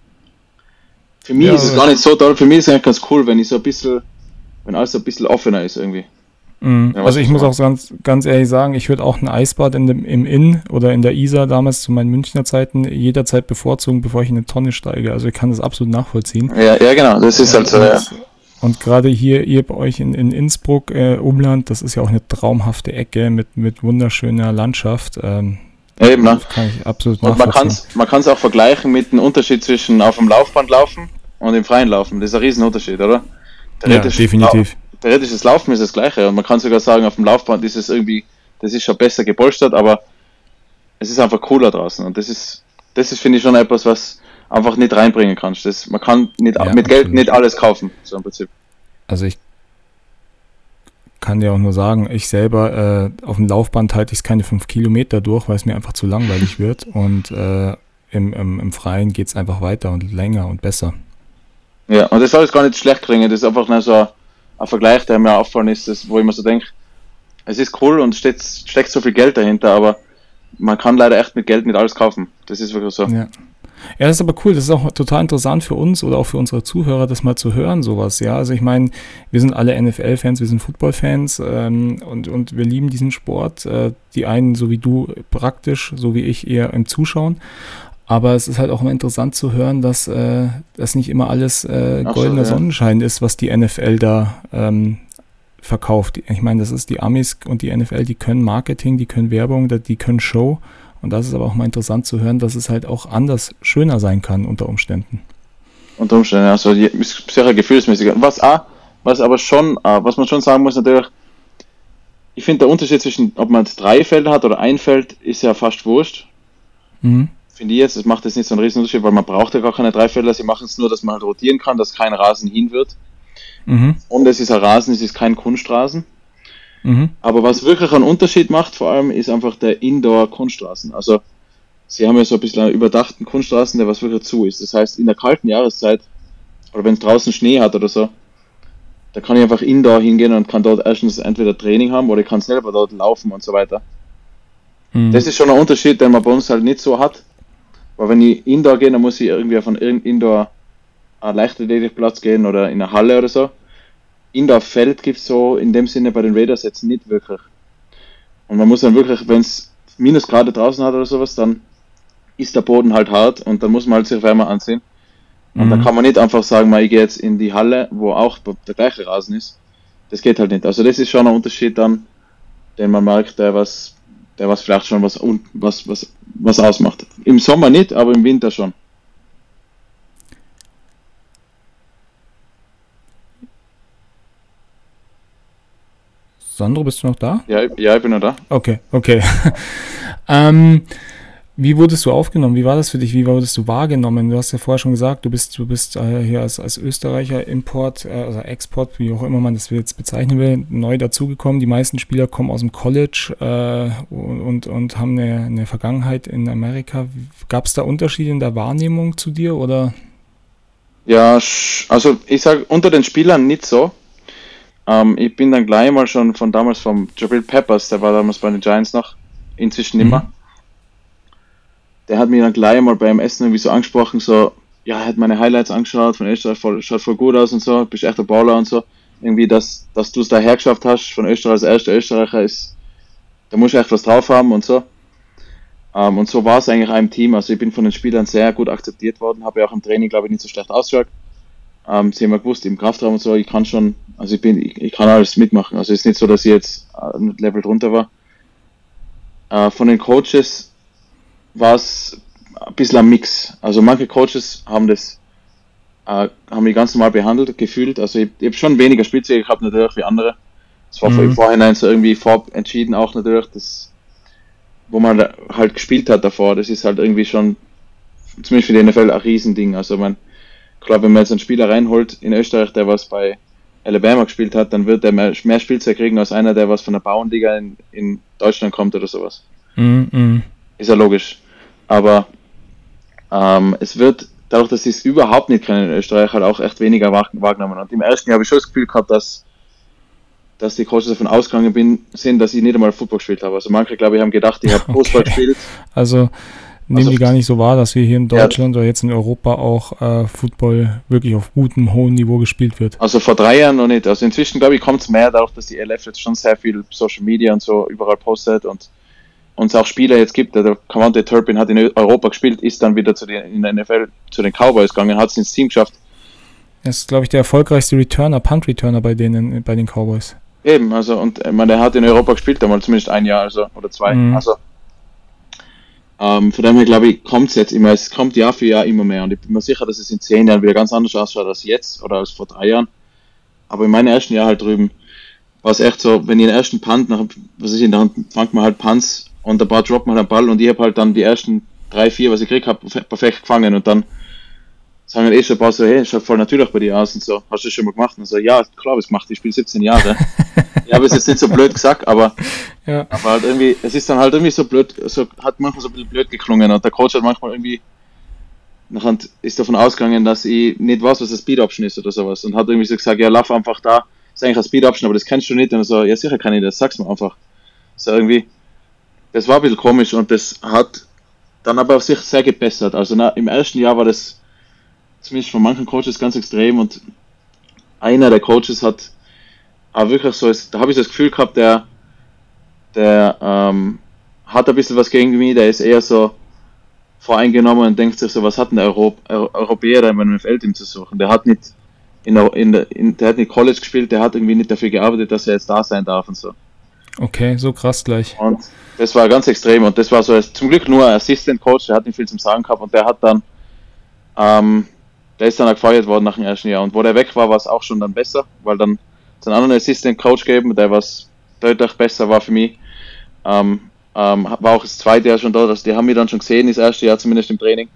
für mich ja, ist es gar nicht so toll. Für mich ist es eigentlich ganz cool, wenn ich so ein bisschen, wenn alles so ein bisschen offener ist irgendwie.
Mhm. Ja, also ich muss auch ganz, ganz ehrlich sagen, ich würde auch ein Eisbad in dem, im Inn oder in der Isar damals zu meinen Münchner Zeiten jederzeit bevorzugen, bevor ich in eine Tonne steige. Also ich kann das absolut nachvollziehen.
Ja, ja genau, das ist halt so, ja.
Und gerade hier, ihr bei euch in, in Innsbruck, äh, Umland, das ist ja auch eine traumhafte Ecke mit, mit wunderschöner Landschaft. Ähm,
ja, eben, ne?
Kann ich absolut
und nachvollziehen. Man kann es auch vergleichen mit dem Unterschied zwischen auf dem Laufband laufen und im Freien laufen. Das ist ein Riesenunterschied, oder?
Ja, definitiv.
Theoretisches Laufen ist das Gleiche und man kann sogar sagen, auf dem Laufband ist es irgendwie, das ist schon besser gepolstert, aber es ist einfach cooler draußen und das ist, das ist finde ich schon etwas, was einfach nicht reinbringen kannst. Das, man kann nicht, ja, mit absolut. Geld nicht alles kaufen, so im Prinzip.
Also ich kann dir auch nur sagen, ich selber äh, auf dem Laufband halte ich keine fünf Kilometer durch, weil es mir einfach zu langweilig wird und äh, im, im, im Freien geht es einfach weiter und länger und besser.
Ja, und das soll jetzt gar nicht schlecht klingen, das ist einfach nur so ein Vergleich, der mir auffallen ist, das, wo ich mir so denke, es ist cool und steht, steckt so viel Geld dahinter, aber man kann leider echt mit Geld nicht alles kaufen. Das ist wirklich so.
Ja. Ja, das ist aber cool. Das ist auch total interessant für uns oder auch für unsere Zuhörer, das mal zu hören, sowas. Ja, also ich meine, wir sind alle N F L-Fans, wir sind Football-Fans ähm, und, und wir lieben diesen Sport. Äh, die einen, so wie du, praktisch, so wie ich, eher im Zuschauen. Aber es ist halt auch immer interessant zu hören, dass äh, das nicht immer alles äh, goldener so, ja. Sonnenschein ist, was die N F L da ähm, verkauft. Ich meine, das ist die Amis und die N F L, die können Marketing, die können Werbung, die können Show. Und das ist aber auch mal interessant zu hören, dass es halt auch anders schöner sein kann unter Umständen.
Unter Umständen, also ist sicher gefühlsmäßiger. Was auch, was aber schon, was man schon sagen muss natürlich, ich finde der Unterschied zwischen, ob man jetzt drei Felder hat oder ein Feld, ist ja fast wurscht.
Mhm.
Finde ich jetzt, das macht jetzt nicht so einen riesen Unterschied, weil man braucht ja gar keine Dreiviertel, sie machen es nur, dass man halt rotieren kann, dass kein Rasen hin wird.
Mhm.
Und es ist ein Rasen, es ist kein Kunstrasen.
Mhm.
Aber was wirklich einen Unterschied macht, vor allem, ist einfach der Indoor-Kunstrasen. Also, sie haben ja so ein bisschen einen überdachten Kunstrasen, der was wirklich zu ist. Das heißt, in der kalten Jahreszeit, oder wenn es draußen Schnee hat oder so, da kann ich einfach Indoor hingehen und kann dort erstens entweder Training haben oder ich kann selber dort laufen und so weiter.
Mhm.
Das ist schon ein Unterschied, den man bei uns halt nicht so hat. Weil wenn ich Indoor gehe, dann muss ich irgendwie von irgendeinem Indoor einen Leichtathletikplatz gehen oder in eine Halle oder so. Indoor-Feld gibt es so in dem Sinne bei den Raiders jetzt nicht wirklich. Und man muss dann wirklich, wenn es Minusgrade draußen hat oder sowas, dann ist der Boden halt hart und dann muss man halt sich wärmer anziehen. Und
Mhm.
dann kann man nicht einfach sagen, ich gehe jetzt in die Halle, wo auch der gleiche Rasen ist. Das geht halt nicht. Also das ist schon ein Unterschied dann, den man merkt, der was, der was vielleicht schon was, was, was, was ausmacht. Im Sommer nicht, aber im Winter schon.
Sandro, bist du noch da?
Ja, ich- ja ich bin noch da.
Okay, okay. ähm, wie wurdest du aufgenommen? Wie war das für dich? Wie wurdest du wahrgenommen? Du hast ja vorher schon gesagt, du bist, du bist äh, hier als, als Österreicher Import, äh, also Export, wie auch immer man das jetzt bezeichnen will, neu dazugekommen. Die meisten Spieler kommen aus dem College äh, und, und haben eine, eine Vergangenheit in Amerika. Gab es da Unterschiede in der Wahrnehmung zu dir oder?
Ja, sch- also ich sage unter den Spielern nicht so. Ähm, ich bin dann gleich mal schon von damals vom Jabril Peppers, der war damals bei den Giants noch, inzwischen nicht mehr. Der hat mich dann gleich mal beim Essen irgendwie so angesprochen, so, ja, er hat meine Highlights angeschaut von Österreich, voll, schaut voll gut aus und so, bist echt ein Baller und so. Irgendwie, dass, dass du es daher geschafft hast, von Österreich als erster Österreicher ist, da musst du echt was drauf haben und so. Ähm, und so war es eigentlich auch im Team, also ich bin von den Spielern sehr gut akzeptiert worden, habe ja auch im Training, glaube ich, nicht so schlecht ausgeschaut. Ähm, sie haben ja gewusst, im Kraftraum und so, ich kann schon, also ich bin, ich, ich kann alles mitmachen, also es ist nicht so, dass ich jetzt äh, ein Level drunter war. Äh, von den Coaches war es ein bisschen ein Mix. Also manche Coaches haben das, äh, haben mich ganz normal behandelt, gefühlt. Also ich, ich habe schon weniger Spielzüge gehabt natürlich wie andere. Es war
Mhm.
im Vorhinein so irgendwie vorentschieden auch natürlich, das, wo man da halt gespielt hat davor. Das ist halt irgendwie schon, zumindest für die N F L, ein Riesending. Also man, klar, wenn man jetzt einen Spieler reinholt in Österreich, der was bei Alabama gespielt hat, dann wird er mehr, mehr Spielzeit kriegen als einer, der was von der Bauernliga in, in Deutschland kommt oder sowas.
Mhm, mhm.
Ist ja logisch. Aber ähm, es wird, dadurch, dass sie es überhaupt nicht kennen in Österreich, halt auch echt weniger wahr- wahrgenommen. Und im ersten Jahr habe ich schon das Gefühl gehabt, dass, dass die Coaches davon ausgegangen bin, sind, dass ich nicht einmal Football gespielt habe. Also manche, glaube ich, haben gedacht, ich habe
Okay.
Fußball gespielt.
Also nehmen
Also-
die gar nicht so wahr, dass wir hier in
Ja.
Deutschland oder jetzt in Europa auch äh, Football wirklich auf gutem, hohem Niveau gespielt wird.
Also vor drei Jahren noch nicht. Also inzwischen, glaube ich, kommt es mehr dadurch, dass die L F jetzt schon sehr viel Social Media und so überall postet und und es auch Spieler jetzt gibt. Der Cavante Turpin hat in Europa gespielt, ist dann wieder zu den, in der N F L zu den Cowboys gegangen, hat es ins Team geschafft.
Er ist, glaube ich, der erfolgreichste Returner, Punt-Returner bei denen, bei den Cowboys.
Eben, also, und ich meine, der hat in Europa gespielt, einmal zumindest ein Jahr also, oder zwei.
Mhm.
Also, ähm, von dem her, glaube ich, kommt es jetzt immer, es kommt Jahr für Jahr immer mehr und ich bin mir sicher, dass es in zehn Jahren wieder ganz anders ausschaut als jetzt oder als vor drei Jahren. Aber in meinem ersten Jahr halt drüben war es echt so, wenn ich den ersten Punt, nach, was weiß ich, dann fangt man halt Punts und ein paar droppt man den Ball und ich habe halt dann die ersten drei, vier, was ich gekriegt habe, perfekt gefangen und dann sagen eh schon ein paar so, hey, schaut voll natürlich bei dir aus und so, hast du das schon mal gemacht? Und so, ja, klar habe ich es gemacht, ich spiele siebzehn Jahre. Ich habe es jetzt nicht so blöd gesagt, aber,
Ja.
aber halt irgendwie, es ist dann halt irgendwie so blöd, so, hat manchmal so ein bisschen blöd geklungen und der Coach hat manchmal irgendwie, nachher ist davon ausgegangen, dass ich nicht weiß, was ein Speed Option ist oder sowas und hat irgendwie so gesagt, ja, lauf einfach da, ist eigentlich ein Speed Option, aber das kennst du nicht und so, ja, sicher kann ich das, sag's mir einfach. So irgendwie, das war ein bisschen komisch und das hat dann aber sich sehr gebessert. Also na, im ersten Jahr war das zumindest von manchen Coaches ganz extrem und einer der Coaches hat aber wirklich so, da habe ich das Gefühl gehabt, der, der ähm, hat ein bisschen was gegen mich, der ist eher so voreingenommen und denkt sich so, was hat denn der Europ Euro Europäer da in meinem N F L-Team zu suchen? Der hat nicht in der, in der, in, der hat nicht College gespielt, der hat irgendwie nicht dafür gearbeitet, dass er jetzt da sein darf und so.
Okay, so krass gleich.
Und das war ganz extrem und das war so zum Glück nur ein Assistant Coach, der hat nicht viel zum Sagen gehabt und der hat dann, ähm, der ist dann auch gefeuert worden nach dem ersten Jahr und wo der weg war, war es auch schon dann besser, weil dann es einen anderen Assistant Coach gegeben, der was deutlich besser war für mich. Ähm, Ähm, war auch das zweite Jahr schon dort, also die haben mich dann schon gesehen, das erste Jahr zumindest im Training.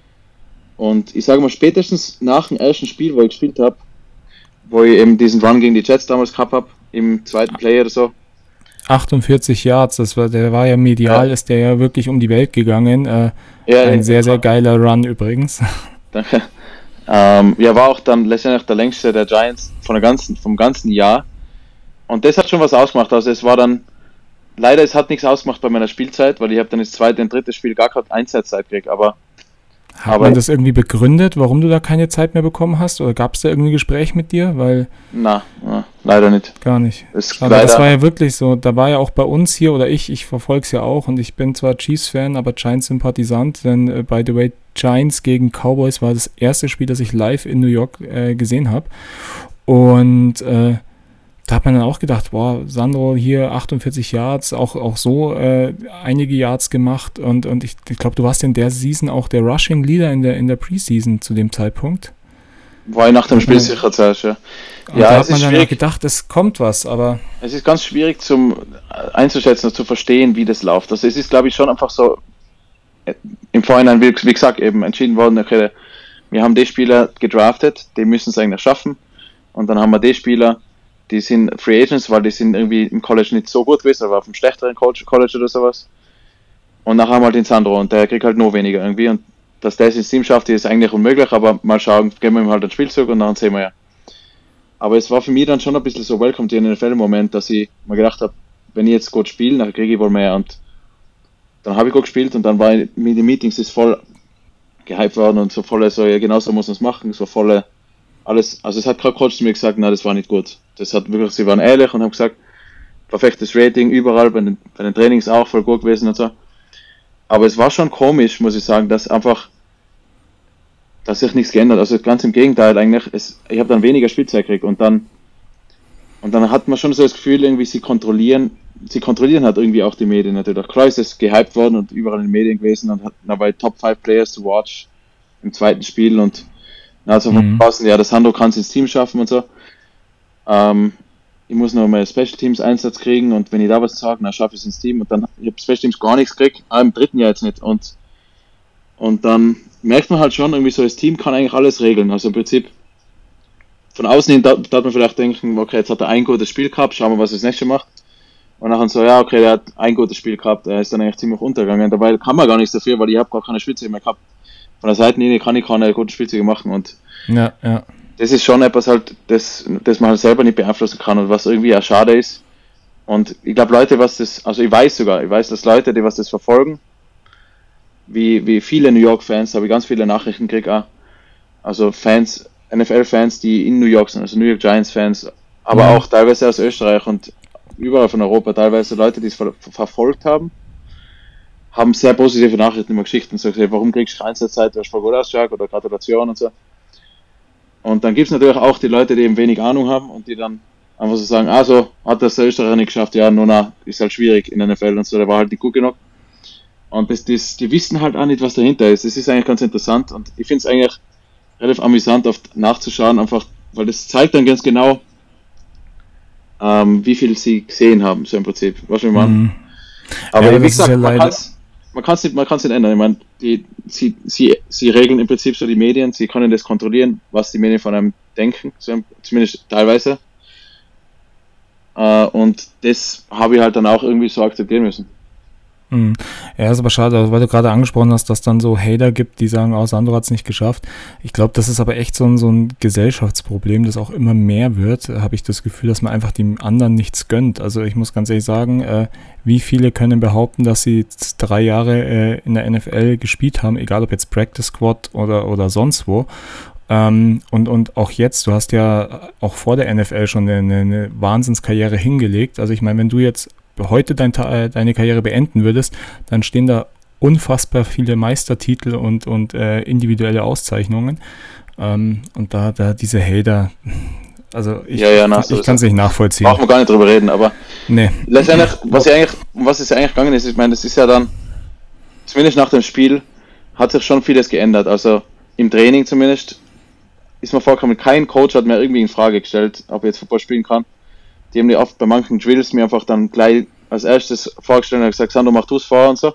Und ich sage mal, spätestens nach dem ersten Spiel, wo ich gespielt habe, wo ich eben diesen Run gegen die Jets damals gehabt habe, im zweiten Play oder so.
achtundvierzig Yards, das war, der war ja medial, ja. Ist der ja wirklich um die Welt gegangen. Äh,
ja,
ein
ja,
sehr, sehr geiler Run übrigens.
Danke. Ähm, ja, war auch dann letztendlich der längste der Giants von der ganzen, vom ganzen Jahr. Und das hat schon was ausgemacht. Also es war dann, leider es hat nichts ausgemacht bei meiner Spielzeit, weil ich habe dann das zweite und dritte Spiel gar keine Einsatzzeit gekriegt, aber
Hat
aber
man das irgendwie begründet, warum du da keine Zeit mehr bekommen hast? Oder gab es da irgendwie ein Gespräch mit dir? Weil
na, na leider nicht.
Gar nicht.
Das,
aber das war ja wirklich so, da war ja auch bei uns hier, oder ich, ich verfolge es ja auch und ich bin zwar Chiefs-Fan, aber Giants-Sympathisant, denn äh, by the way, Giants gegen Cowboys war das erste Spiel, das ich live in New York äh, gesehen habe. Und äh, da hat man dann auch gedacht, boah, Sandro hier achtundvierzig Yards, auch, auch so äh, einige Yards gemacht und, und ich, ich glaube, du warst in der Season auch der Rushing Leader in der, in der Preseason zu dem Zeitpunkt.
War ich nach dem Spiel sicher zuerst, ja.
Und ja, da hat man dann schwierig. gedacht, es kommt was, aber...
Es ist ganz schwierig zum einzuschätzen und zu verstehen, wie das läuft. Also es ist, glaube ich, schon einfach so im Vorhinein, wie, wie gesagt, eben entschieden worden, okay, wir haben die Spieler gedraftet, die müssen es eigentlich schaffen und dann haben wir die Spieler, die sind Free Agents, weil die sind irgendwie im College nicht so gut gewesen, aber auf einem schlechteren College oder sowas. Und nachher haben wir halt den Sandro und der kriegt halt nur weniger irgendwie. Und dass der es ins Team schafft, ist eigentlich unmöglich, aber mal schauen, geben wir ihm halt einen Spielzug und dann sehen wir ja. Aber es war für mich dann schon ein bisschen so Welcome to the N F L-Moment, dass ich mir gedacht habe, wenn ich jetzt gut spiele, dann kriege ich wohl mehr. Und dann habe ich gut gespielt und dann war ich mit den Meetings ist voll gehypt worden und so voll so, ja genau so muss man es machen, so voll alles, also es hat kein Coach zu mir gesagt, nein, das war nicht gut. Das hat wirklich, sie waren ehrlich und haben gesagt, perfektes Rating, überall, bei den, bei den Trainings auch voll gut gewesen und so. Aber es war schon komisch, muss ich sagen, dass einfach, dass sich nichts geändert. Also ganz im Gegenteil eigentlich, es, ich habe dann weniger Spielzeit gekriegt und dann, und dann hat man schon so das Gefühl, irgendwie sie kontrollieren, sie kontrollieren halt irgendwie auch die Medien natürlich. Klar ist es gehypt worden und überall in den Medien gewesen und hat dabei Top fünf Players to watch im zweiten Spiel und also von
Mhm.
draußen, ja, das Sandro kann es ins Team schaffen und so. Ähm, ich muss noch mal Special Teams Einsatz kriegen und wenn ich da was sage, dann schaffe ich es ins Team und dann, ich habe Special Teams gar nichts gekriegt, auch im dritten Jahr jetzt nicht und und dann merkt man halt schon irgendwie so, das Team kann eigentlich alles regeln, also im Prinzip von außen hin darf man vielleicht denken, okay, jetzt hat er ein gutes Spiel gehabt, schauen wir, was er das nächste macht und nachher so, ja, okay, der hat ein gutes Spiel gehabt, er ist dann eigentlich ziemlich untergegangen, dabei kann man gar nichts dafür, weil ich habe gar keine Spielzüge mehr gehabt. Von der Seitenlinie kann ich keine guten Spielzüge machen und
Ja, ja.
das ist schon etwas halt, das, das man halt selber nicht beeinflussen kann und was irgendwie auch schade ist. Und ich glaube Leute, was das, also ich weiß sogar, ich weiß, dass Leute, die was das verfolgen, wie, wie viele New York Fans, habe ich ganz viele Nachrichten gekriegt auch, also Fans, N F L-Fans, die in New York sind, also New York Giants-Fans, aber
Mhm.
auch teilweise aus Österreich und überall von Europa, teilweise Leute, die es ver verfolgt haben, haben sehr positive Nachrichten immer geschickt und so gesagt, warum kriegst du keine Einsatzzeit, du hast voll gut ausgeschaut oder Gratulation und so. Und dann gibt es natürlich auch die Leute, die eben wenig Ahnung haben und die dann einfach so sagen, also hat das der Österreicher nicht geschafft, ja, nun na, ist halt schwierig in der N F L und so, der war halt nicht gut genug. Und das, das, die wissen halt auch nicht, was dahinter ist. Das ist eigentlich ganz interessant und ich finde es eigentlich relativ amüsant, oft nachzuschauen, einfach, weil das zeigt dann ganz genau, ähm, wie viel sie gesehen haben, so im Prinzip. Was wir machen.
Mhm.
Aber
Ja,
wie
das ist
gesagt,
ja
man
leider-
kann es man kann's nicht, man kann's nicht ändern. Ich meine, die, sie, sie, sie regeln im Prinzip so die Medien, sie können das kontrollieren, was die Medien von einem denken, so, zumindest teilweise. Äh, und das habe ich halt dann auch irgendwie so akzeptieren müssen.
Hm. Ja, ist aber schade, weil du gerade angesprochen hast, dass es dann so Hater gibt, die sagen, oh, Sandro hat es nicht geschafft. Ich glaube, das ist aber echt so ein, so ein Gesellschaftsproblem, das auch immer mehr wird, habe ich das Gefühl, dass man einfach dem anderen nichts gönnt. Also ich muss ganz ehrlich sagen, äh, wie viele können behaupten, dass sie jetzt drei Jahre äh, in der N F L gespielt haben, egal ob jetzt Practice Squad oder, oder sonst wo. Ähm, und, und auch jetzt, du hast ja auch vor der N F L schon eine, eine Wahnsinnskarriere hingelegt. Also ich meine, wenn du jetzt heute dein, deine Karriere beenden würdest, dann stehen da unfassbar viele Meistertitel und, und äh, individuelle Auszeichnungen. Ähm, und da, da diese Hater, also ich,
Ja, ja, na,
ich,
so
ich
ist
kann es
es.
nicht nachvollziehen.
Brauchen wir gar nicht drüber reden, aber
Nee.
letztendlich, was ich eigentlich, um was es eigentlich gegangen ist, ich meine, das ist ja dann, zumindest nach dem Spiel, hat sich schon vieles geändert. Also im Training zumindest ist mir vorgekommen, kein Coach hat mir irgendwie in Frage gestellt, ob ich jetzt Football spielen kann. Die haben die oft bei manchen Drills mir einfach dann gleich als erstes vorgestellt und gesagt, Sandro, mach du es vor und so.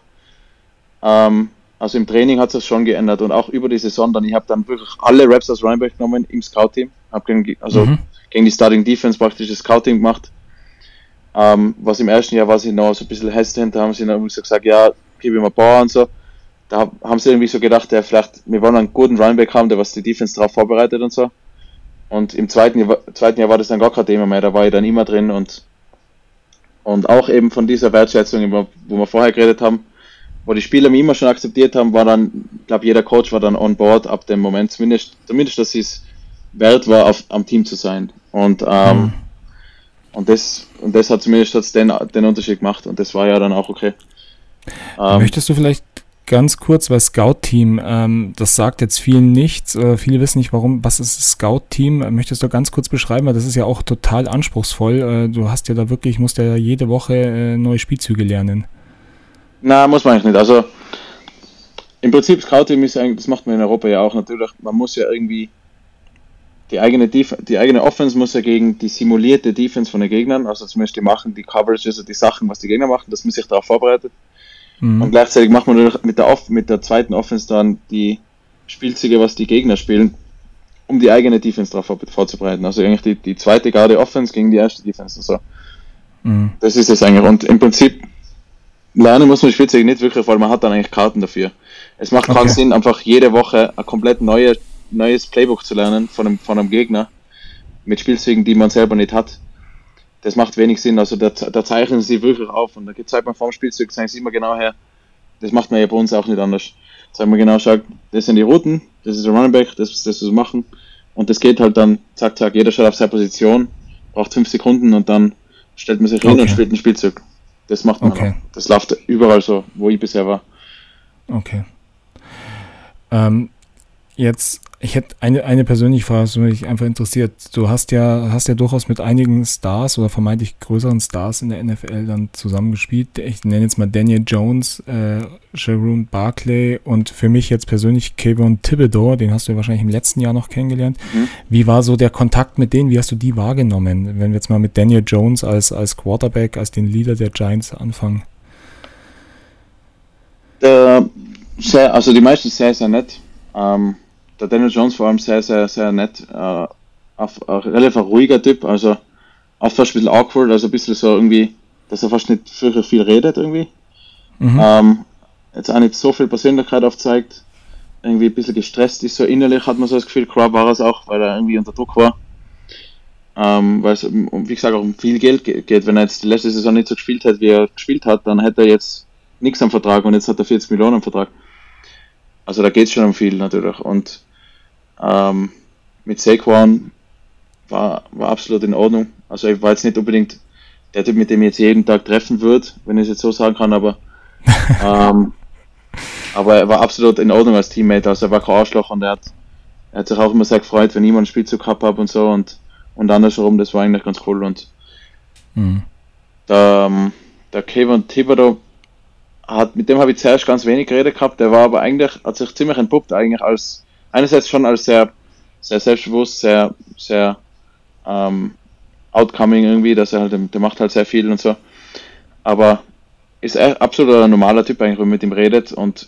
Ähm, also im Training hat es schon geändert und auch über die Saison dann, ich habe dann wirklich alle Reps als Running Back genommen im Scout-Team, habe gegen, also mhm. gegen die Starting Defense praktisch das Scouting gemacht. Ähm, was im ersten Jahr war sie noch so ein bisschen hesitant, da haben sie dann so gesagt, ja, gib ihm ein paar und so. Da haben sie irgendwie so gedacht, ja, vielleicht, wir wollen einen guten Running Back haben, der was die Defense darauf vorbereitet und so. Und im zweiten Jahr, zweiten Jahr war das dann gar kein Thema mehr, da war ich dann immer drin und und auch eben von dieser Wertschätzung, wo wir vorher geredet haben, wo die Spieler mich immer schon akzeptiert haben, war dann, ich glaube, jeder Coach war dann on board ab dem Moment, zumindest, zumindest dass es wert war, auf, am Team zu sein. Und ähm, mhm. und das und das hat zumindest hat's den, den Unterschied gemacht und das war ja dann auch okay.
Ähm, Möchtest du vielleicht ganz kurz, weil Scout-Team, ähm, das sagt jetzt vielen nichts, äh, viele wissen nicht, warum, was ist das Scout-Team, möchtest du ganz kurz beschreiben, weil das ist ja auch total anspruchsvoll, äh, du hast ja da wirklich, musst ja jede Woche äh, neue Spielzüge lernen.
Na, muss man eigentlich nicht, also im Prinzip Scout-Team ist eigentlich, das macht man in Europa ja auch natürlich, man muss ja irgendwie die eigene Def- die eigene Offense muss ja gegen die simulierte Defense von den Gegnern, also zumindest die machen die Coverage, also die Sachen, was die Gegner machen, das muss sich darauf vorbereitet. Mhm. Und gleichzeitig macht man mit der, Off- mit der zweiten Offense dann die Spielzüge, was die Gegner spielen, um die eigene Defense darauf vor- vorzubereiten. Also eigentlich die, die zweite Garde Offense gegen die erste Defense. Also mhm. Das ist es eigentlich. Und im Prinzip lernen muss man die Spielzüge nicht wirklich, weil man hat dann eigentlich Karten dafür. Es macht keinen okay. Sinn, einfach jede Woche ein komplett neue, neues Playbook zu lernen von einem, von einem Gegner mit Spielzügen, die man selber nicht hat. Das macht wenig Sinn, also da, da zeichnen sie wirklich auf und da zeigt man vorm Spielzug, zeigen sie immer genau her, das macht man ja bei uns auch nicht anders. Sagen wir genau, schaut, das sind die Routen, das ist der Running Back, das ist das, was wir machen und das geht halt dann, zack, zack, jeder schaut auf seine Position, braucht fünf Sekunden und dann stellt man sich hin okay. und spielt einen Spielzug. Das macht man okay. auch. Das läuft überall so, wo ich bisher war.
Okay. Ähm, jetzt, ich hätte eine, eine persönliche Frage, die mich einfach interessiert. Du hast ja, hast ja durchaus mit einigen Stars oder vermeintlich größeren Stars in der N F L dann zusammengespielt. Ich nenne jetzt mal Daniel Jones, äh, Jerome Barkley und für mich jetzt persönlich Kayvon Thibodeau, den hast du ja wahrscheinlich im letzten Jahr noch kennengelernt. Mhm. Wie war so der Kontakt mit denen? Wie hast du die wahrgenommen? Wenn wir jetzt mal mit Daniel Jones als, als Quarterback, als den Leader der Giants anfangen.
Der, sehr, also die meisten sehr, sehr nett. Ähm, Der Daniel Jones vor allem sehr, sehr, sehr nett, äh, auf, ein relativ ruhiger Typ, also auch fast ein bisschen awkward, also ein bisschen so irgendwie, dass er fast nicht viel, viel redet irgendwie. Mhm. Ähm, jetzt auch nicht so viel Persönlichkeit aufzeigt, irgendwie ein bisschen gestresst ist, so innerlich hat man so das Gefühl, Crow war es auch, weil er irgendwie unter Druck war. Ähm, weil es, um, wie gesagt, auch um viel Geld geht, wenn er jetzt die letzte Saison nicht so gespielt hat, wie er gespielt hat, dann hätte er jetzt nichts am Vertrag und jetzt hat er vierzig Millionen am Vertrag. Also da geht es schon um viel natürlich und ähm, mit Saquon war, war absolut in Ordnung. Also ich war jetzt nicht unbedingt der Typ, mit dem ich jetzt jeden Tag treffen würde, wenn ich es jetzt so sagen kann, aber ähm, aber er war absolut in Ordnung als Teammate, also er war kein Arschloch und er hat, er hat sich auch immer sehr gefreut, wenn ich mal einen Spielzug gehabt habe und so und, und andersherum, das war eigentlich ganz cool und mhm. der, der Kayvon Thibodeau hat, mit dem habe ich zuerst ganz wenig geredet gehabt, der war aber eigentlich, hat sich ziemlich entpuppt eigentlich als, einerseits schon als sehr, sehr selbstbewusst, sehr, sehr ähm, outcoming irgendwie, dass er halt, der macht halt sehr viel und so, aber ist er absolut ein normaler Typ eigentlich, wenn man mit ihm redet und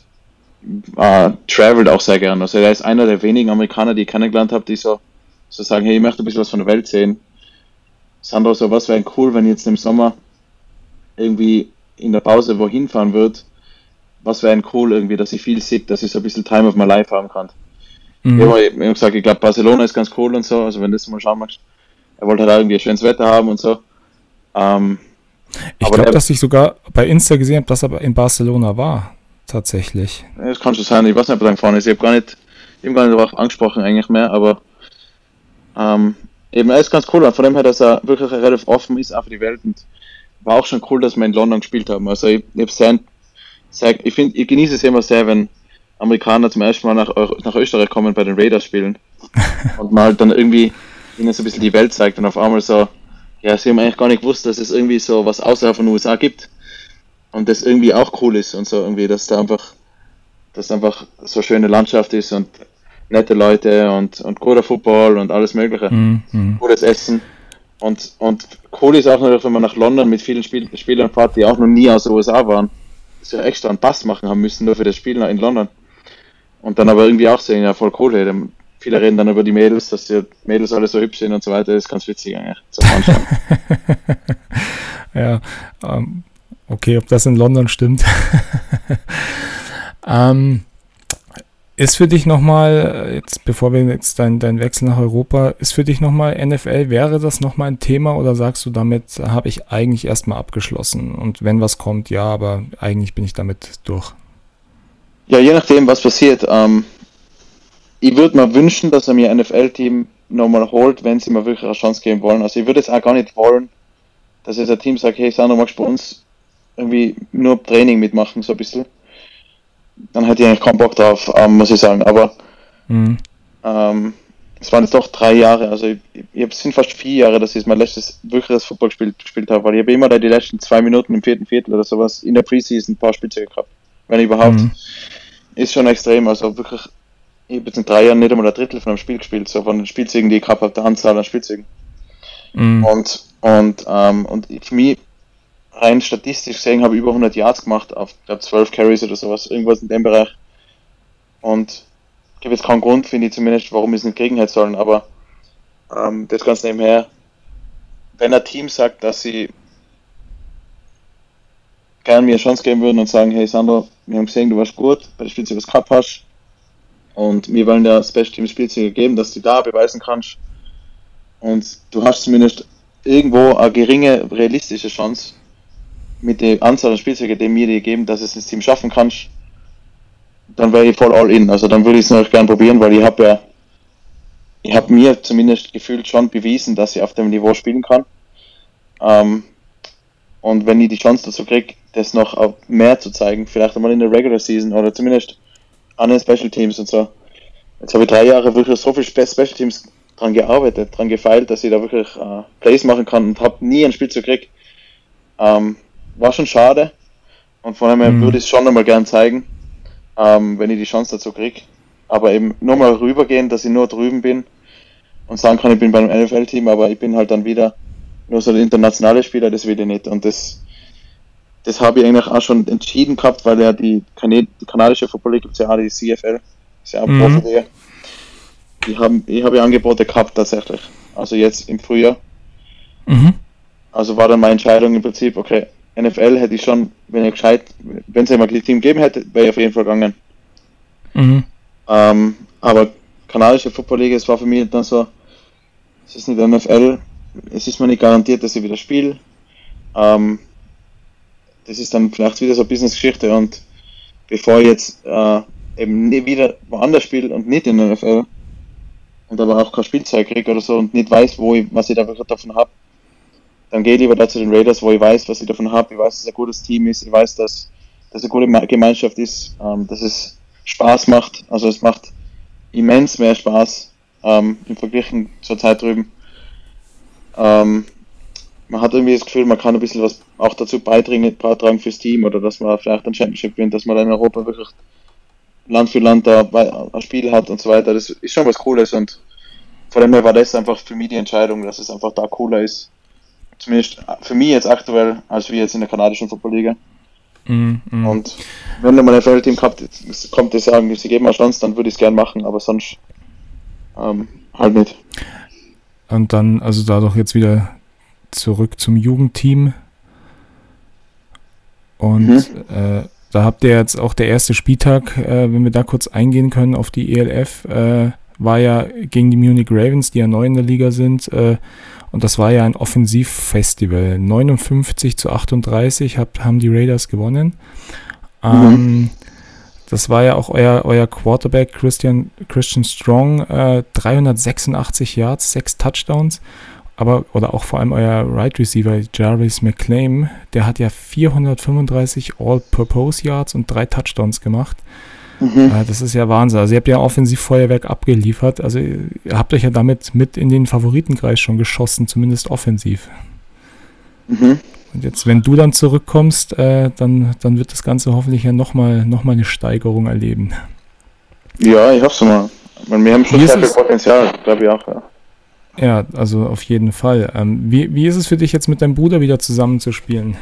äh, travelt auch sehr gern, also er ist einer der wenigen Amerikaner, die ich kennengelernt habe, die so, so sagen, hey, ich möchte ein bisschen was von der Welt sehen. Sandro, so was wäre cool, wenn ich jetzt im Sommer irgendwie in der Pause wohin fahren würde, was wäre cool irgendwie, dass ich viel sehe, dass ich so ein bisschen Time of my Life haben kann. Mhm. Ich habe gesagt, ich glaube Barcelona ist ganz cool und so, also wenn du das mal schauen magst. Er wollte halt auch irgendwie ein schönes Wetter haben und so. Ähm,
ich glaube, dass ich sogar bei Insta gesehen habe, dass er in Barcelona war, tatsächlich.
Das kann schon sein, ich weiß nicht, ob er da gefahren ist, ich habe gar nicht, ich habe gar nicht darauf angesprochen eigentlich mehr, aber ähm, eben, er ist ganz cool, von dem her, dass er wirklich relativ offen ist, auch für die Welt und war auch schon cool, dass wir in London gespielt haben. Also ich, ich, sehr, sehr, ich, find, ich genieße es immer sehr, wenn Amerikaner zum ersten Mal nach, nach Österreich kommen bei den Raiders spielen und man halt dann irgendwie ihnen so ein bisschen die Welt zeigt und auf einmal so, ja, sie haben eigentlich gar nicht gewusst, dass es irgendwie so was außerhalb von den U S A gibt und das irgendwie auch cool ist und so irgendwie, dass da einfach, dass einfach so schöne Landschaft ist und nette Leute und, und guter Football und alles mögliche, mm, mm. gutes Essen. Und, und cool ist auch natürlich, wenn man nach London mit vielen Spiel Spielern fährt, die auch noch nie aus den U S A waren, dass sie extra einen Pass machen haben müssen, nur für das Spiel in London. Und dann aber irgendwie auch sehen, ja, voll cool, ey. Viele reden dann über die Mädels, dass die Mädels alle so hübsch sind und so weiter. Das ist ganz witzig eigentlich zum Anschauen.
Ja, ähm, okay, ob das in London stimmt. ähm, ist für dich nochmal, jetzt bevor wir jetzt dein, dein Wechsel nach Europa, ist für dich nochmal N F L, wäre das nochmal ein Thema oder sagst du, damit habe ich eigentlich erstmal abgeschlossen und wenn was kommt, ja, aber eigentlich bin ich damit durch?
Ja, je nachdem, was passiert. Ähm, ich würde mir wünschen, dass er mir ein N F L-Team nochmal holt, wenn sie mir wirklich eine Chance geben wollen. Also ich würde jetzt auch gar nicht wollen, dass jetzt ein Team sagt, hey Sandro, magst du bei uns irgendwie nur Training mitmachen, so ein bisschen. Dann hätte ich eigentlich keinen Bock drauf, ähm, muss ich sagen. Aber mhm. ähm, es waren jetzt doch drei Jahre, also ich, ich, es sind fast vier Jahre, dass ich mein letztes wirkliches Football gespielt, gespielt habe, weil ich habe immer da die letzten zwei Minuten im vierten Viertel oder sowas in der Preseason ein paar Spielzüge gehabt. Wenn überhaupt. Mhm. Ist schon extrem, also wirklich, ich habe jetzt in drei Jahren nicht einmal ein Drittel von einem Spiel gespielt, so von den Spielzügen, die ich gehabt habe, der Anzahl an Spielzügen. Mhm. Und, und, ähm, und für mich, rein statistisch gesehen, habe ich über hundert Yards gemacht, auf glaub, zwölf Carries oder sowas, irgendwas in dem Bereich. Und ich habe jetzt keinen Grund, finde ich zumindest, warum ich es nicht kriegen hätte sollen, aber ähm, das ganz nebenher, wenn ein Team sagt, dass sie gerne mir eine Chance geben würden und sagen, hey Sandro, wir haben gesehen, du warst gut, bei der Spielzeuge das Cup hast und wir wollen dir Special Team Spielzeuge geben, dass du da beweisen kannst und du hast zumindest irgendwo eine geringe, realistische Chance mit der Anzahl an Spielzeugen, die mir dir geben, dass es das Team schaffen kannst, dann wäre ich voll all in, also dann würde ich es noch gerne probieren, weil ich habe ja ich habe mir zumindest gefühlt schon bewiesen, dass ich auf dem Niveau spielen kann. Ähm, Und wenn ich die Chance dazu kriege, das noch auf mehr zu zeigen, vielleicht einmal in der Regular Season oder zumindest an den Special Teams und so. Jetzt habe ich drei Jahre wirklich so viel Special Teams dran gearbeitet, dran gefeilt, dass ich da wirklich äh, Plays machen kann und habe nie ein Spiel zu gekriegt. Ähm, war schon schade und vor allem mhm. würde ich es schon einmal gern zeigen, ähm, wenn ich die Chance dazu kriege. Aber eben nur mal rübergehen, dass ich nur drüben bin und sagen kann, ich bin beim N F L-Team, aber ich bin halt dann wieder nur so der internationale Spieler, das will ich nicht. Und das, das habe ich eigentlich auch schon entschieden gehabt, weil ja die, Kanä- die kanadische Football League gibt es ja auch die C F L, ist ja auch mhm. Profi-Liga. Ich habe ich hab ja Angebote gehabt tatsächlich, also jetzt im Frühjahr. Mhm. Also war dann meine Entscheidung im Prinzip, okay, N F L hätte ich schon, wenn ich gescheit, wenn es einmal ein Team gegeben hätte, wäre ich auf jeden Fall gegangen. Mhm. Ähm, aber kanadische Football League, es war für mich dann so, es ist nicht N F L, es ist mir nicht garantiert, dass ich wieder spiele. Ähm, das ist dann vielleicht wieder so eine Business-Geschichte und bevor ich jetzt äh, eben nie wieder woanders spiele und nicht in der N F L und aber auch kein Spielzeug kriege oder so und nicht weiß, wo ich, was ich da wirklich davon habe, dann gehe ich lieber da zu den Raiders, wo ich weiß, was ich davon habe. Ich weiß, dass es ein gutes Team ist, ich weiß, dass das eine gute Gemeinschaft ist, ähm, dass es Spaß macht. Also es macht immens mehr Spaß ähm, im Vergleich zur Zeit drüben. Ähm, man hat irgendwie das Gefühl, man kann ein bisschen was auch dazu beitragen fürs Team oder dass man vielleicht ein Championship gewinnt, dass man da in Europa wirklich Land für Land da ein Spiel hat und so weiter. Das ist schon was Cooles und vor allem war das einfach für mich die Entscheidung, dass es einfach da cooler ist. Zumindest für mich jetzt aktuell, als wir jetzt in der kanadischen Football-Liga. Mm, mm. Und wenn mal ein N F L-Team kommt, kommt das sagen, sie geben eine Chance, dann würde ich es gern machen, aber sonst ähm, halt nicht.
Und dann, also dadurch jetzt wieder zurück zum Jugendteam. Und mhm. äh, da habt ihr jetzt auch der erste Spieltag, äh, wenn wir da kurz eingehen können auf die E L F, äh, war ja gegen die Munich Ravens, die ja neu in der Liga sind. Äh, und das war ja ein Offensivfestival. neunundfünfzig zu achtunddreißig hab, haben die Raiders gewonnen. Ähm, mhm. Das war ja auch euer, euer Quarterback Christian, Christian Strong, äh, dreihundertsechsundachtzig Yards, sechs Touchdowns. Aber, oder auch vor allem euer Right Receiver Jarvis McClain, der hat ja vierhundertfünfunddreißig All-Purpose Yards und drei Touchdowns gemacht. Mhm. Äh, das ist ja Wahnsinn. Also ihr habt ja Offensivfeuerwerk abgeliefert. Also ihr habt euch ja damit mit in den Favoritenkreis schon geschossen, zumindest offensiv. Mhm. Und jetzt, wenn du dann zurückkommst, äh, dann, dann wird das Ganze hoffentlich ja nochmal noch mal eine Steigerung erleben.
Ja, ich hoffe es mal. Weil wir haben schon sehr viel Potenzial, glaube ich auch. Ja.
Ja, also auf jeden Fall. Ähm, wie, wie ist es für dich jetzt mit deinem Bruder wieder zusammenzuspielen?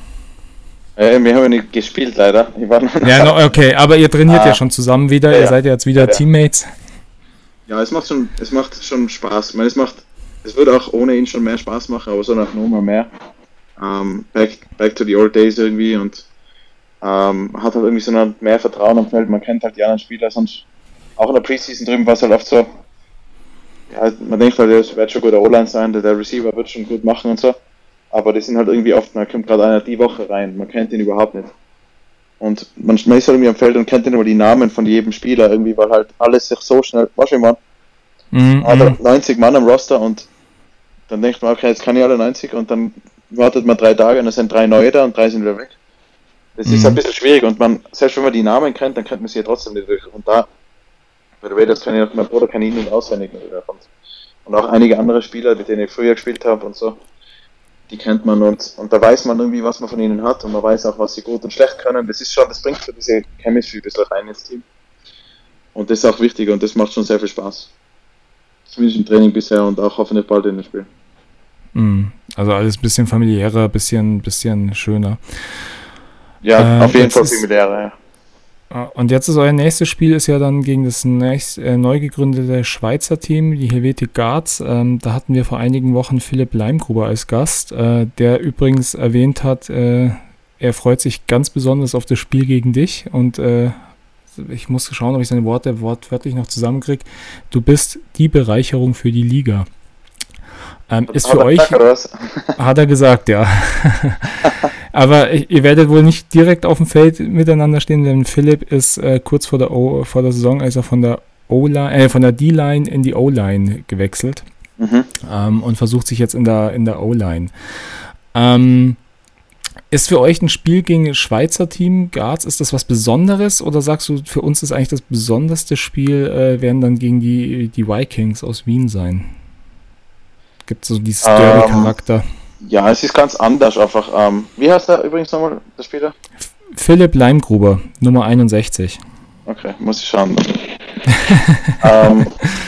Äh, wir haben ja nicht gespielt, leider. Ich war noch
Ja, no, okay, aber ihr trainiert
ah,
ja schon zusammen wieder,
ja,
ihr seid ja jetzt wieder
ja, ja.
Teammates.
Ja, es macht schon, es macht schon Spaß. Ich meine, es macht, es würde auch ohne ihn schon mehr Spaß machen, aber so nach Nummer mehr. Um, back, back to the old days irgendwie und um, hat halt irgendwie so eine, mehr Vertrauen am Feld. Man kennt halt die anderen Spieler, sonst auch in der Preseason drüben war es halt oft so. Ja, man denkt halt, das wird schon gut der O-Line sein, der, der Receiver wird schon gut machen und so. Aber die sind halt irgendwie oft, man kommt gerade einer die Woche rein, man kennt ihn überhaupt nicht. Und man ist halt irgendwie am Feld und kennt nicht nur die Namen von jedem Spieler irgendwie, weil halt alles sich so schnell, weißt du, man,
Mhm,
hat er
mhm.
neunzig Mann am Roster und dann denkt man, okay, jetzt kann ich alle neunzig und dann wartet man drei Tage und dann sind drei neue da und drei sind wieder weg. Das ist ein
Mhm.
bisschen schwierig und man, selbst wenn man die Namen kennt, dann kennt man sie ja trotzdem nicht durch. Und da, by the way, das kann ich, mein Bruder kann ihn nicht auswendig davon. Und auch einige andere Spieler, mit denen ich früher gespielt habe und so, die kennt man und, und da weiß man irgendwie, was man von ihnen hat und man weiß auch, was sie gut und schlecht können. Das ist schon, das bringt für diese Chemistry ein bisschen rein ins Team. Und das ist auch wichtig und das macht schon sehr viel Spaß. Zumindest im Training bisher und auch hoffentlich bald in den Spielen.
Mhm. Also alles ein bisschen familiärer, ein bisschen, bisschen schöner.
Ja,
Äh,
auf jeden
jetzt
Fall
ist-
familiärer, ja.
Ah, Und jetzt ist euer nächstes Spiel ist ja dann gegen das nächst, äh, neu gegründete Schweizer Team, die Helvetic Guards. Ähm, da hatten wir vor einigen Wochen Philipp Leimgruber als Gast, äh, der übrigens erwähnt hat, äh, er freut sich ganz besonders auf das Spiel gegen dich und äh, ich muss schauen, ob ich seine Worte wortwörtlich noch zusammenkriege. Du bist die Bereicherung für die Liga. Ähm, ist für
Hat er
euch,
gesagt, oder was?
hat er gesagt, ja. Aber ihr werdet wohl nicht direkt auf dem Feld miteinander stehen, denn Philipp ist äh, kurz vor der, o, vor der Saison, also von der O-Line, äh, von der D-Line in die O-Line gewechselt
Mhm.
ähm, und versucht sich jetzt in der, in der O-Line. Ähm, ist für euch ein Spiel gegen das Schweizer Team Guards, ist das was Besonderes oder sagst du, für uns ist eigentlich das besonderste Spiel, äh, werden dann gegen die, die Vikings aus Wien sein? Gibt so dieses
Ähm,
Derby-Charakter.
Ja, es ist ganz anders einfach. Ähm, wie heißt der übrigens nochmal, der Spieler?
Philipp Leimgruber, Nummer einundsechzig.
Okay, muss ich schauen. ähm,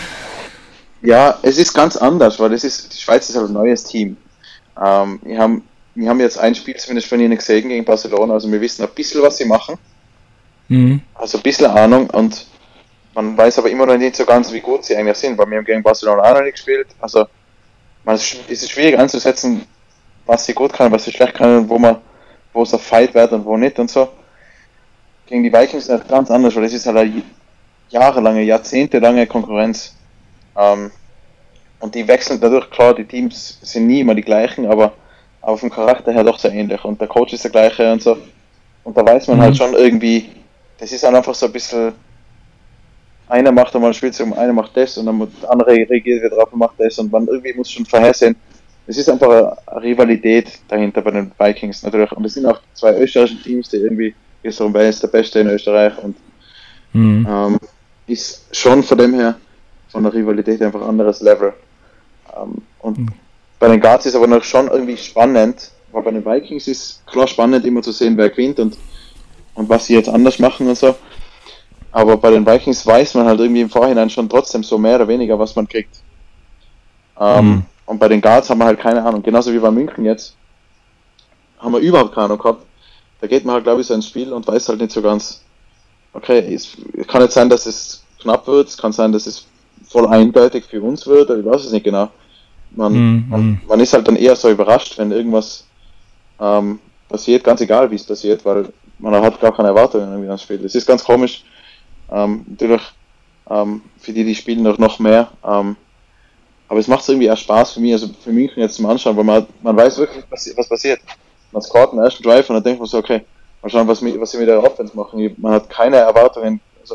ja, es ist ganz anders, weil es ist, die Schweiz ist halt ein neues Team. Ähm, wir, haben, wir haben jetzt ein Spiel zumindest von ihnen gesehen gegen Barcelona, also wir wissen ein bisschen, was sie machen,
Mhm.
also ein bisschen Ahnung und man weiß aber immer noch nicht so ganz, wie gut sie eigentlich sind, weil wir haben gegen Barcelona auch noch nicht gespielt, also man, es ist schwierig einzusetzen, was sie gut kann, was sie schlecht kann, wo man, wo es ein Fight wird und wo nicht und so. Gegen die Vikings ist das ganz anders, weil das ist halt eine jahrelange, jahrzehntelange Konkurrenz. Ähm, und die wechseln dadurch, klar, die Teams sind nie immer die gleichen, aber, aber vom Charakter her doch sehr ähnlich. Und der Coach ist der gleiche und so. Und da weiß man
Mhm.
halt schon irgendwie, das ist dann einfach so ein bisschen, einer macht einmal Spielzug, einer macht das und dann der andere reagiert wieder drauf und macht das und man irgendwie muss schon vorhersehen. Es ist einfach eine Rivalität dahinter bei den Vikings natürlich. Und es sind auch zwei österreichische Teams, die irgendwie, Gisdol ist der Beste in Österreich und
Mhm.
ähm, ist schon von dem her, von der Rivalität einfach ein anderes Level. Ähm, und
Mhm.
bei den Guards ist aber noch schon irgendwie spannend, weil bei den Vikings ist klar spannend immer zu sehen, wer gewinnt und, und was sie jetzt anders machen und so. Aber bei den Vikings weiß man halt irgendwie im Vorhinein schon trotzdem so mehr oder weniger, was man kriegt. Ähm,
Mhm.
Und bei den Guards haben wir halt keine Ahnung. Genauso wie bei München jetzt haben wir überhaupt keine Ahnung gehabt. Da geht man halt, glaube ich, so ins Spiel und weiß halt nicht so ganz, okay, es kann nicht sein, dass es knapp wird, es kann sein, dass es voll eindeutig für uns wird, ich weiß es nicht genau. Man,
Mhm.
man, man ist halt dann eher so überrascht, wenn irgendwas ähm, passiert, ganz egal wie es passiert, weil man hat gar keine Erwartungen irgendwie ans Spiel. Das ist ganz komisch. Ähm, natürlich ähm, für die, die spielen noch, noch mehr. Ähm, aber es macht irgendwie auch Spaß für mich, also für München jetzt zum Anschauen, weil man, man weiß wirklich, was, was passiert. Man scoret den ersten Drive und dann denkt man so, okay, mal schauen, was, was sie mit der Offense machen. Man hat keine Erwartungen, also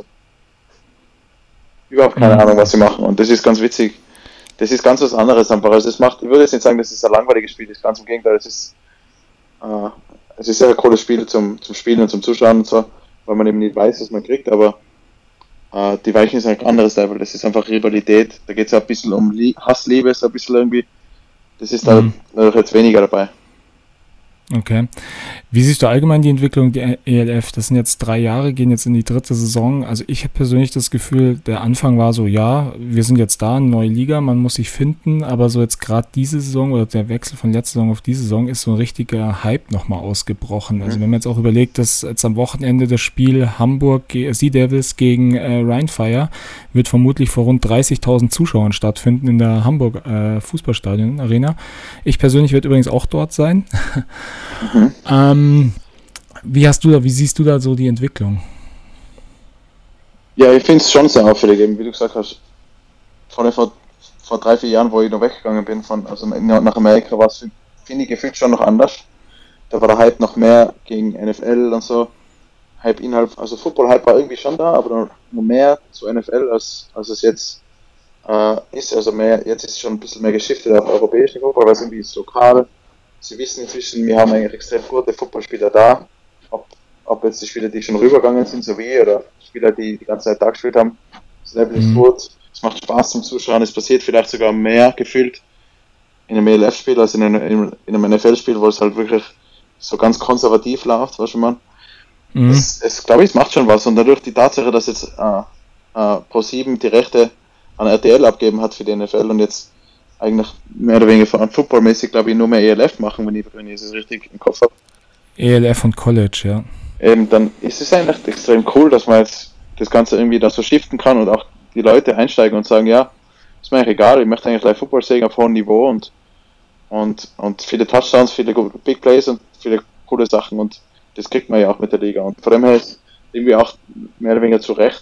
überhaupt keine
Mhm.
Ahnung, was sie machen. Und das ist ganz witzig. Das ist ganz was anderes einfach. Also es macht, ich würde jetzt nicht sagen, dass es ein langweiliges Spiel ist, ganz im Gegenteil. Es ist, äh, es ist sehr ein cooles Spiel zum, zum Spielen und zum Zuschauen und so, weil man eben nicht weiß, was man kriegt, aber äh, die Weichen ist ein anderes Level. Das ist einfach Rivalität. Da geht es ja ein bisschen um Lie- Hassliebe, so ein bisschen irgendwie. Das ist da
Mhm.
natürlich jetzt weniger dabei.
Okay. Wie siehst du allgemein die Entwicklung der E L F? Das sind jetzt drei Jahre, gehen jetzt in die dritte Saison. Also ich habe persönlich das Gefühl, der Anfang war so, ja, wir sind jetzt da, eine neue Liga, man muss sich finden, aber so jetzt gerade diese Saison oder der Wechsel von letzter Saison auf diese Saison ist so ein richtiger Hype nochmal ausgebrochen. Also wenn man jetzt auch überlegt, dass jetzt am Wochenende das Spiel Hamburg Sea Devils gegen äh, Rheinfire wird vermutlich vor rund dreißigtausend Zuschauern stattfinden in der Hamburg äh, Fußballstadion Arena. Ich persönlich werde übrigens auch dort sein. Mhm. Ähm, wie hast du da, wie siehst du da so die Entwicklung?
Ja, ich finde es schon sehr auffällig, eben, wie du gesagt hast. Vor, vor, vor drei, vier Jahren, wo ich noch weggegangen bin, von, also nach Amerika, war es, finde ich, gefühlt schon noch anders. Da war der Hype noch mehr gegen N F L und so. Hype innerhalb, also Football-Hype war irgendwie schon da, aber noch mehr zu N F L, als, als es jetzt äh, ist. Also mehr, jetzt ist es schon ein bisschen mehr geschiftet auf europäischen Football, weil es irgendwie ist lokal. Sie wissen inzwischen, wir haben eigentlich extrem gute Footballspieler da. Ob, ob jetzt die Spieler, die schon rübergegangen sind, so wie, oder Spieler, die die ganze Zeit da gespielt haben. Das Level ist gut. Es macht Spaß zum Zuschauen. Es passiert vielleicht sogar mehr gefühlt in einem E L F-Spiel als in einem, in einem N F L-Spiel, wo es halt wirklich so ganz konservativ läuft, weißt du, man. Mhm. Es, es glaube ich, es macht schon was. Und dadurch die Tatsache, dass jetzt äh, äh, Pro sieben die Rechte an R T L abgeben hat für die N F L und jetzt eigentlich mehr oder weniger footballmäßig, glaube ich, nur mehr E L F machen, wenn ich, wenn ich es richtig im Kopf habe.
E L F und College, ja.
Ähm, dann ist es eigentlich extrem cool, dass man jetzt das Ganze irgendwie da so shiften kann und auch die Leute einsteigen und sagen, ja, ist mir eigentlich egal, ich möchte eigentlich live Football sehen auf hohem Niveau und, und, und viele Touchdowns, viele Big Plays und viele coole Sachen und das kriegt man ja auch mit der Liga und vor dem her ist irgendwie auch mehr oder weniger zurecht.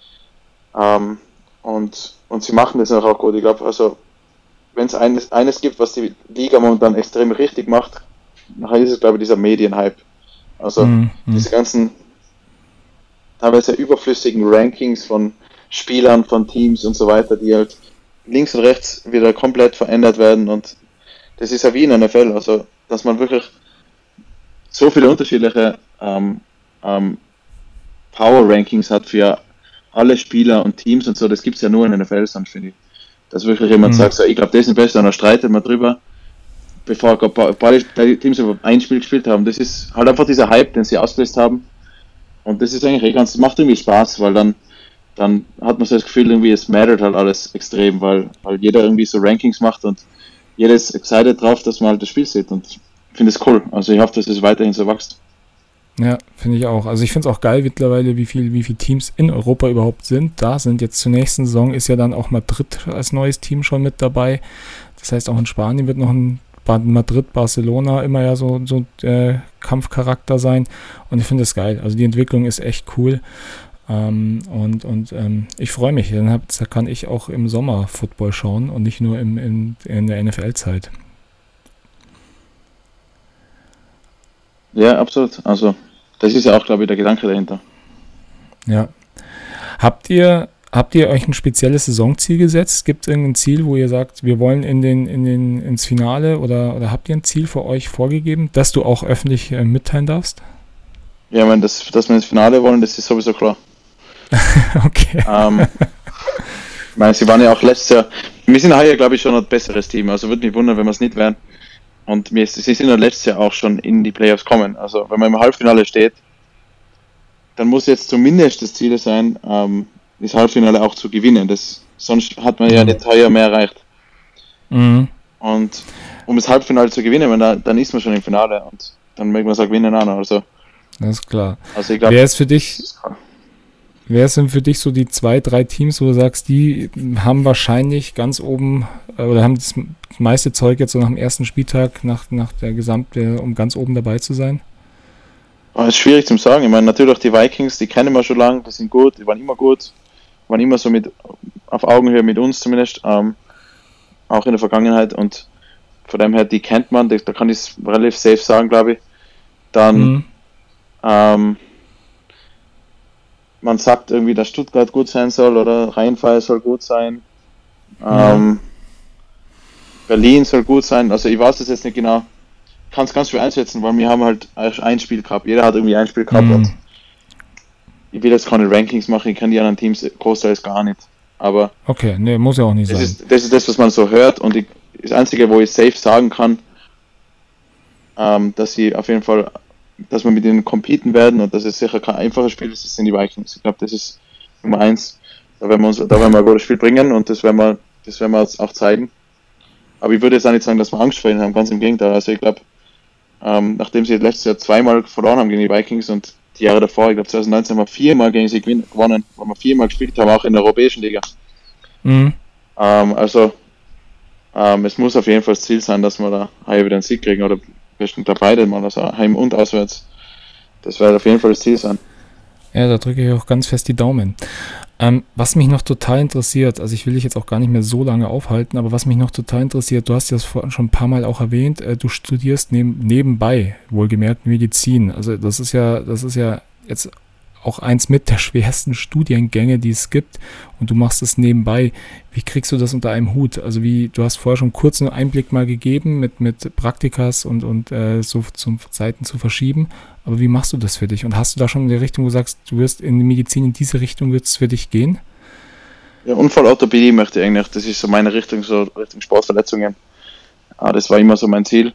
Ähm, und, und sie machen das auch gut, ich glaube, also wenn es eines, eines gibt, was die Liga momentan extrem richtig macht, nachher ist es, glaube ich, dieser Medienhype. Also mm, mm. diese ganzen teilweise überflüssigen Rankings von Spielern, von Teams und so weiter, die halt links und rechts wieder komplett verändert werden und das ist ja wie in N F L, also dass man wirklich so viele unterschiedliche ähm, ähm, Power-Rankings hat für alle Spieler und Teams und so, das gibt es ja nur in N F L, sonst finde ich. Dass wirklich jemand mhm. sagt, so, ich glaube, das ist besser, und dann streitet man drüber, bevor beide Teams über ein Spiel gespielt haben. Das ist halt einfach dieser Hype, den sie ausgelöst haben. Und das ist eigentlich eh ganz, macht irgendwie Spaß, weil dann, dann hat man so das Gefühl, irgendwie, es mattert halt alles extrem, weil, weil jeder irgendwie so Rankings macht und jeder ist excited drauf, dass man halt das Spiel sieht. Und ich finde es cool. Also ich hoffe, dass es weiterhin so wächst.
Ja, finde ich auch. Also ich finde es auch geil mittlerweile, wie viel, wie viele Teams in Europa überhaupt sind. Da sind jetzt zur nächsten Saison ist ja dann auch Madrid als neues Team schon mit dabei. Das heißt, auch in Spanien wird noch ein Madrid, Barcelona immer ja so, so äh, Kampfcharakter sein. Und ich finde das geil. Also die Entwicklung ist echt cool. Ähm, und und ähm, ich freue mich. Dann hab, da kann ich auch im Sommer Football schauen und nicht nur im, in, in der N F L-Zeit.
Ja, absolut. Also das ist ja auch, glaube ich, der Gedanke dahinter.
Ja. Habt ihr, habt ihr euch ein spezielles Saisonziel gesetzt? Gibt es irgendein Ziel, wo ihr sagt, wir wollen in den, in den, ins Finale oder, oder habt ihr ein Ziel für euch vorgegeben, das du auch öffentlich äh, mitteilen darfst?
Ja, ich meine, das, dass wir ins Finale wollen, das ist sowieso klar.
Okay.
Ähm, ich meine, sie waren ja auch letztes Jahr, wir sind heuer, glaube ich, schon ein besseres Team, also würde mich wundern, wenn wir es nicht wären. Und wir, sie sind ja letztes Jahr auch schon in die Playoffs kommen. Also wenn man im Halbfinale steht, dann muss jetzt zumindest das Ziel sein, ähm, das Halbfinale auch zu gewinnen. Das, sonst hat man ja nicht heuer mehr erreicht.
Mhm.
Und um das Halbfinale zu gewinnen, dann, dann ist man schon im Finale und dann möchte man es auch gewinnen auch noch. Also,
das ist klar.
Also ich glaub,
wer ist für dich, wer sind für dich so die zwei, drei Teams, wo du sagst, die haben wahrscheinlich ganz oben oder haben das meiste Zeug jetzt so nach dem ersten Spieltag, nach, nach der Gesamte, um ganz oben dabei zu sein?
Das ist schwierig zu sagen. Ich meine, natürlich die Vikings, die kennen wir schon lange, die sind gut, die waren immer gut, waren immer so mit auf Augenhöhe mit uns zumindest, ähm, auch in der Vergangenheit und von dem her, die kennt man, da kann ich es relativ safe sagen, glaube ich. Dann mhm. ähm, man sagt irgendwie, dass Stuttgart gut sein soll oder Rheinfire soll gut sein. Ähm, mhm. Berlin soll gut sein, also ich weiß das jetzt nicht genau, kann es ganz schwer einschätzen, weil wir haben halt ein Spiel gehabt, jeder hat irgendwie ein Spiel gehabt. Mhm. Ich will jetzt keine Rankings machen, ich kann die anderen Teams großteils gar nicht, aber
okay, nee, muss ja auch nicht
das
sein.
Ist, das ist das, was man so hört und ich, das Einzige, wo ich safe sagen kann, ähm, dass sie auf jeden Fall, dass wir mit ihnen competen werden und dass es sicher kein einfaches Spiel ist, das sind die Vikings. Ich glaube, das ist Nummer eins. Da werden wir uns, da werden wir ein gutes Spiel bringen und das werden wir, das werden wir jetzt auch zeigen. Aber ich würde jetzt auch nicht sagen, dass wir Angst vor ihnen haben, ganz im Gegenteil. Also ich glaube, ähm, nachdem sie letztes Jahr zweimal verloren haben gegen die Vikings und die Jahre davor, ich glaube zwanzig neunzehn haben wir viermal gegen sie gewonnen, weil wir viermal gespielt haben, auch in der europäischen Liga.
Mhm.
Ähm, also ähm, es muss auf jeden Fall das Ziel sein, dass wir da heim wieder einen Sieg kriegen oder bestimmt da beide mal, also heim und auswärts. Das wird auf jeden Fall das Ziel sein.
Ja, da drücke ich auch ganz fest die Daumen. Ähm, was mich noch total interessiert, also ich will dich jetzt auch gar nicht mehr so lange aufhalten, aber was mich noch total interessiert, du hast das vorhin schon ein paar Mal auch erwähnt, äh, du studierst neben, nebenbei, wohlgemerkt Medizin. Also das ist ja, das ist ja jetzt auch eins mit der schwersten Studiengänge, die es gibt, und du machst es nebenbei. Wie kriegst du das unter einem Hut? Also wie, du hast vorher schon kurz einen Einblick mal gegeben mit, mit Praktikas und, und äh, so zum Seiten zu verschieben, aber wie machst du das für dich? Und hast du da schon in die Richtung, wo du sagst, du wirst in die Medizin, in diese Richtung wird es für dich gehen?
Ja, Unfallorthopädie möchte ich eigentlich, das ist so meine Richtung, so Richtung Sportverletzungen. Ah, das war immer so mein Ziel.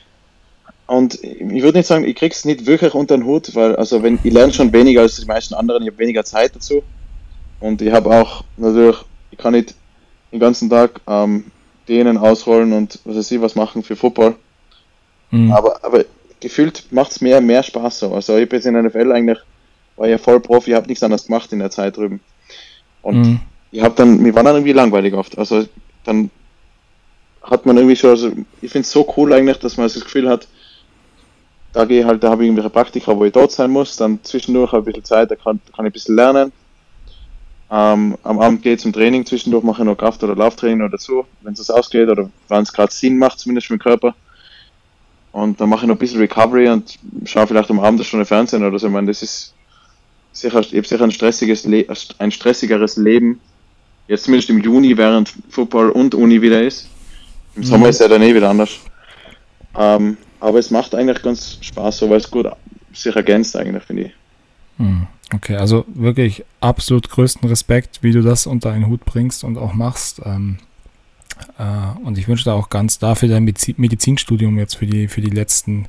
Und ich würde nicht sagen, ich krieg's nicht wirklich unter den Hut, weil also wenn ich lerne schon weniger als die meisten anderen, ich habe weniger Zeit dazu. Und ich habe auch natürlich, ich kann nicht den ganzen Tag ähm, dehnen, ausrollen und was weiß ich was machen für Football. Mhm. Aber, aber gefühlt macht es mehr mehr Spaß so. Also ich bin jetzt in der N F L eigentlich, war ja voll Profi, ich habe nichts anderes gemacht in der Zeit drüben. Und mhm. ich habe dann, mir war dann irgendwie langweilig oft. Also dann hat man irgendwie schon, also ich finde es so cool eigentlich, dass man das Gefühl hat, da gehe ich halt, da habe ich irgendwelche Praktika, wo ich dort sein muss, dann zwischendurch habe ich ein bisschen Zeit, da kann, kann ich ein bisschen lernen. Ähm, am Abend gehe ich zum Training, zwischendurch mache ich noch Kraft- oder Lauftraining oder so, wenn es ausgeht oder wenn es gerade Sinn macht, zumindest für den Körper. Und dann mache ich noch ein bisschen Recovery und schaue vielleicht am Abend eine Stunde Fernsehen oder so. Ich meine, das ist sicher, ich habe sicher ein stressiges Le- ein stressigeres Leben, jetzt zumindest im Juni, während Football und Uni wieder ist. Im Sommer mhm. ist ja dann eh wieder anders. Ähm, aber es macht eigentlich ganz Spaß, so, weil es gut sich ergänzt eigentlich, finde ich.
Okay, also wirklich absolut größten Respekt, wie du das unter einen Hut bringst und auch machst. Ähm, äh, und ich wünsche dir auch ganz dafür dein Mediz- Medizinstudium jetzt für die, für die letzten,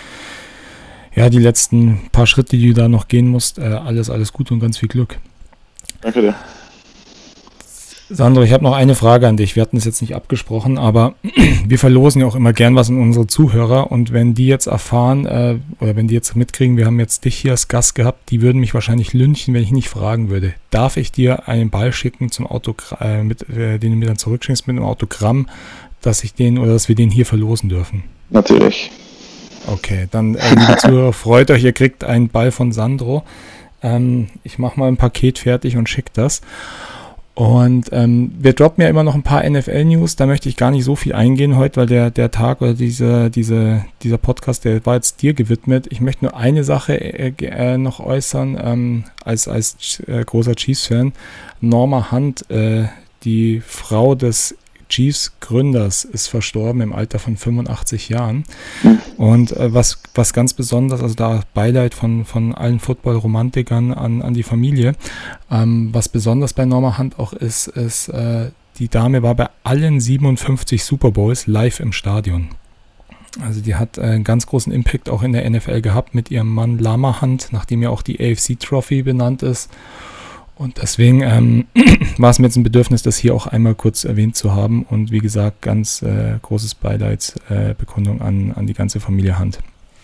ja, die letzten paar Schritte, die du da noch gehen musst. Äh, alles, alles Gute und ganz viel Glück.
Danke dir.
Sandro, ich habe noch eine Frage an dich. Wir hatten es jetzt nicht abgesprochen, aber wir verlosen ja auch immer gern was an unsere Zuhörer. Und wenn die jetzt erfahren, äh, oder wenn die jetzt mitkriegen, wir haben jetzt dich hier als Gast gehabt, die würden mich wahrscheinlich lynchen, wenn ich nicht fragen würde. Darf ich dir einen Ball schicken zum Autogramm, äh, mit, äh, den du mir dann zurückschickst mit einem Autogramm, dass ich den oder dass wir den hier verlosen dürfen?
Natürlich.
Okay, dann, äh, liebe Zuhörer, freut euch, ihr kriegt einen Ball von Sandro. Ähm, ich mache mal ein Paket fertig und schicke das. Und ähm, wir droppen ja immer noch ein paar N F L-News, da möchte ich gar nicht so viel eingehen heute, weil der, der Tag oder diese, diese, dieser Podcast, der war jetzt dir gewidmet. Ich möchte nur eine Sache äh, äh, noch äußern, ähm, als, als äh, großer Chiefs-Fan. Norma Hunt, äh, die Frau des Chiefs-Gründers, ist verstorben im Alter von fünfundachtzig Jahren. Und äh, was, was ganz besonders, also da Beileid von, von allen Football-Romantikern an, an die Familie, ähm, was besonders bei Norma Hunt auch ist, ist, äh, die Dame war bei allen siebenundfünfzig Super Bowls live im Stadion. Also die hat äh, einen ganz großen Impact auch in der N F L gehabt mit ihrem Mann Lama Hunt, nachdem ja auch die A F C Trophy benannt ist. Und deswegen ähm, war es mir jetzt ein Bedürfnis, das hier auch einmal kurz erwähnt zu haben. Und wie gesagt, ganz äh, großes Beileidsbekundung äh, an, an die ganze Familie Hunt.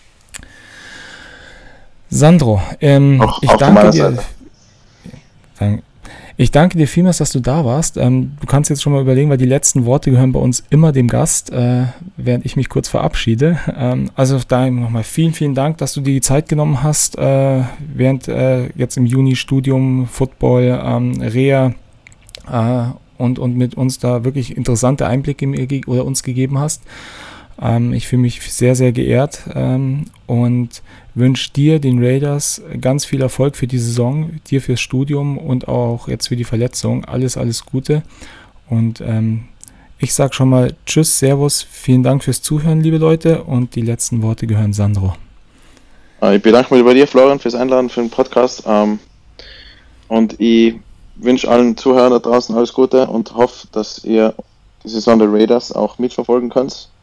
Sandro, ähm,
auch,
ich
auch
danke dir. Danke. Ich danke dir vielmals, dass du da warst. Ähm, du kannst jetzt schon mal überlegen, weil die letzten Worte gehören bei uns immer dem Gast, äh, während ich mich kurz verabschiede. Ähm, also daher nochmal vielen, vielen Dank, dass du dir die Zeit genommen hast, äh, während äh, jetzt im Juni Studium, Football, ähm, Reha äh, und, und mit uns da wirklich interessante Einblicke im, oder uns gegeben hast. Ähm, ich fühle mich sehr, sehr geehrt ähm, und wünsche dir, den Raiders, ganz viel Erfolg für die Saison, dir fürs Studium und auch jetzt für die Verletzung. Alles, alles Gute. Und ähm, ich sage schon mal Tschüss, Servus, vielen Dank fürs Zuhören, liebe Leute. Und die letzten Worte gehören Sandro.
Ich bedanke mich bei dir, Florian, fürs Einladen für den Podcast. Ähm, und ich wünsche allen Zuhörern da draußen alles Gute und hoffe, dass ihr die Saison der Raiders auch mitverfolgen könnt.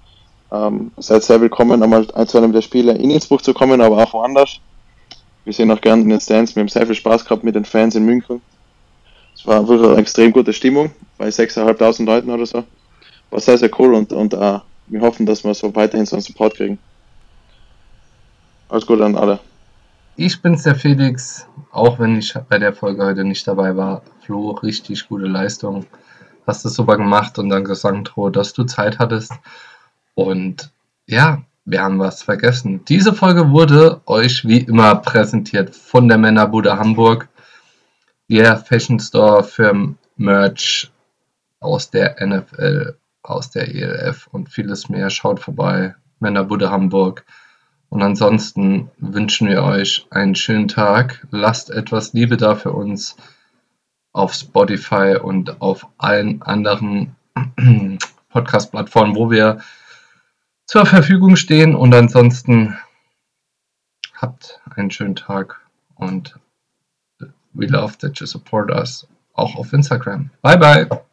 Ähm, seid sehr willkommen, einmal ein, zu einem der Spiele in Innsbruck zu kommen, aber auch woanders. Wir sehen auch gerne in den Stands. Wir haben sehr viel Spaß gehabt mit den Fans in München. Es war wirklich eine extrem gute Stimmung, bei sechstausendfünfhundert Leuten oder so. War sehr, sehr cool und, und uh, wir hoffen, dass wir so weiterhin so einen Support kriegen. Alles Gute an alle.
Ich bin's, der Felix, auch wenn ich bei der Folge heute nicht dabei war. Flo, richtig gute Leistung. Hast du super gemacht und danke Sandro, dass du Zeit hattest. Und ja, wir haben was vergessen. Diese Folge wurde euch wie immer präsentiert von der Männerbude Hamburg. Der Fashion Store für Merch aus der N F L, aus der E L F und vieles mehr. Schaut vorbei, Männerbude Hamburg. Und ansonsten wünschen wir euch einen schönen Tag. Lasst etwas Liebe da für uns auf Spotify und auf allen anderen Podcast-Plattformen, wo wir zur Verfügung stehen. Und ansonsten habt einen schönen Tag und we love that you support us, auch auf Instagram. Bye bye!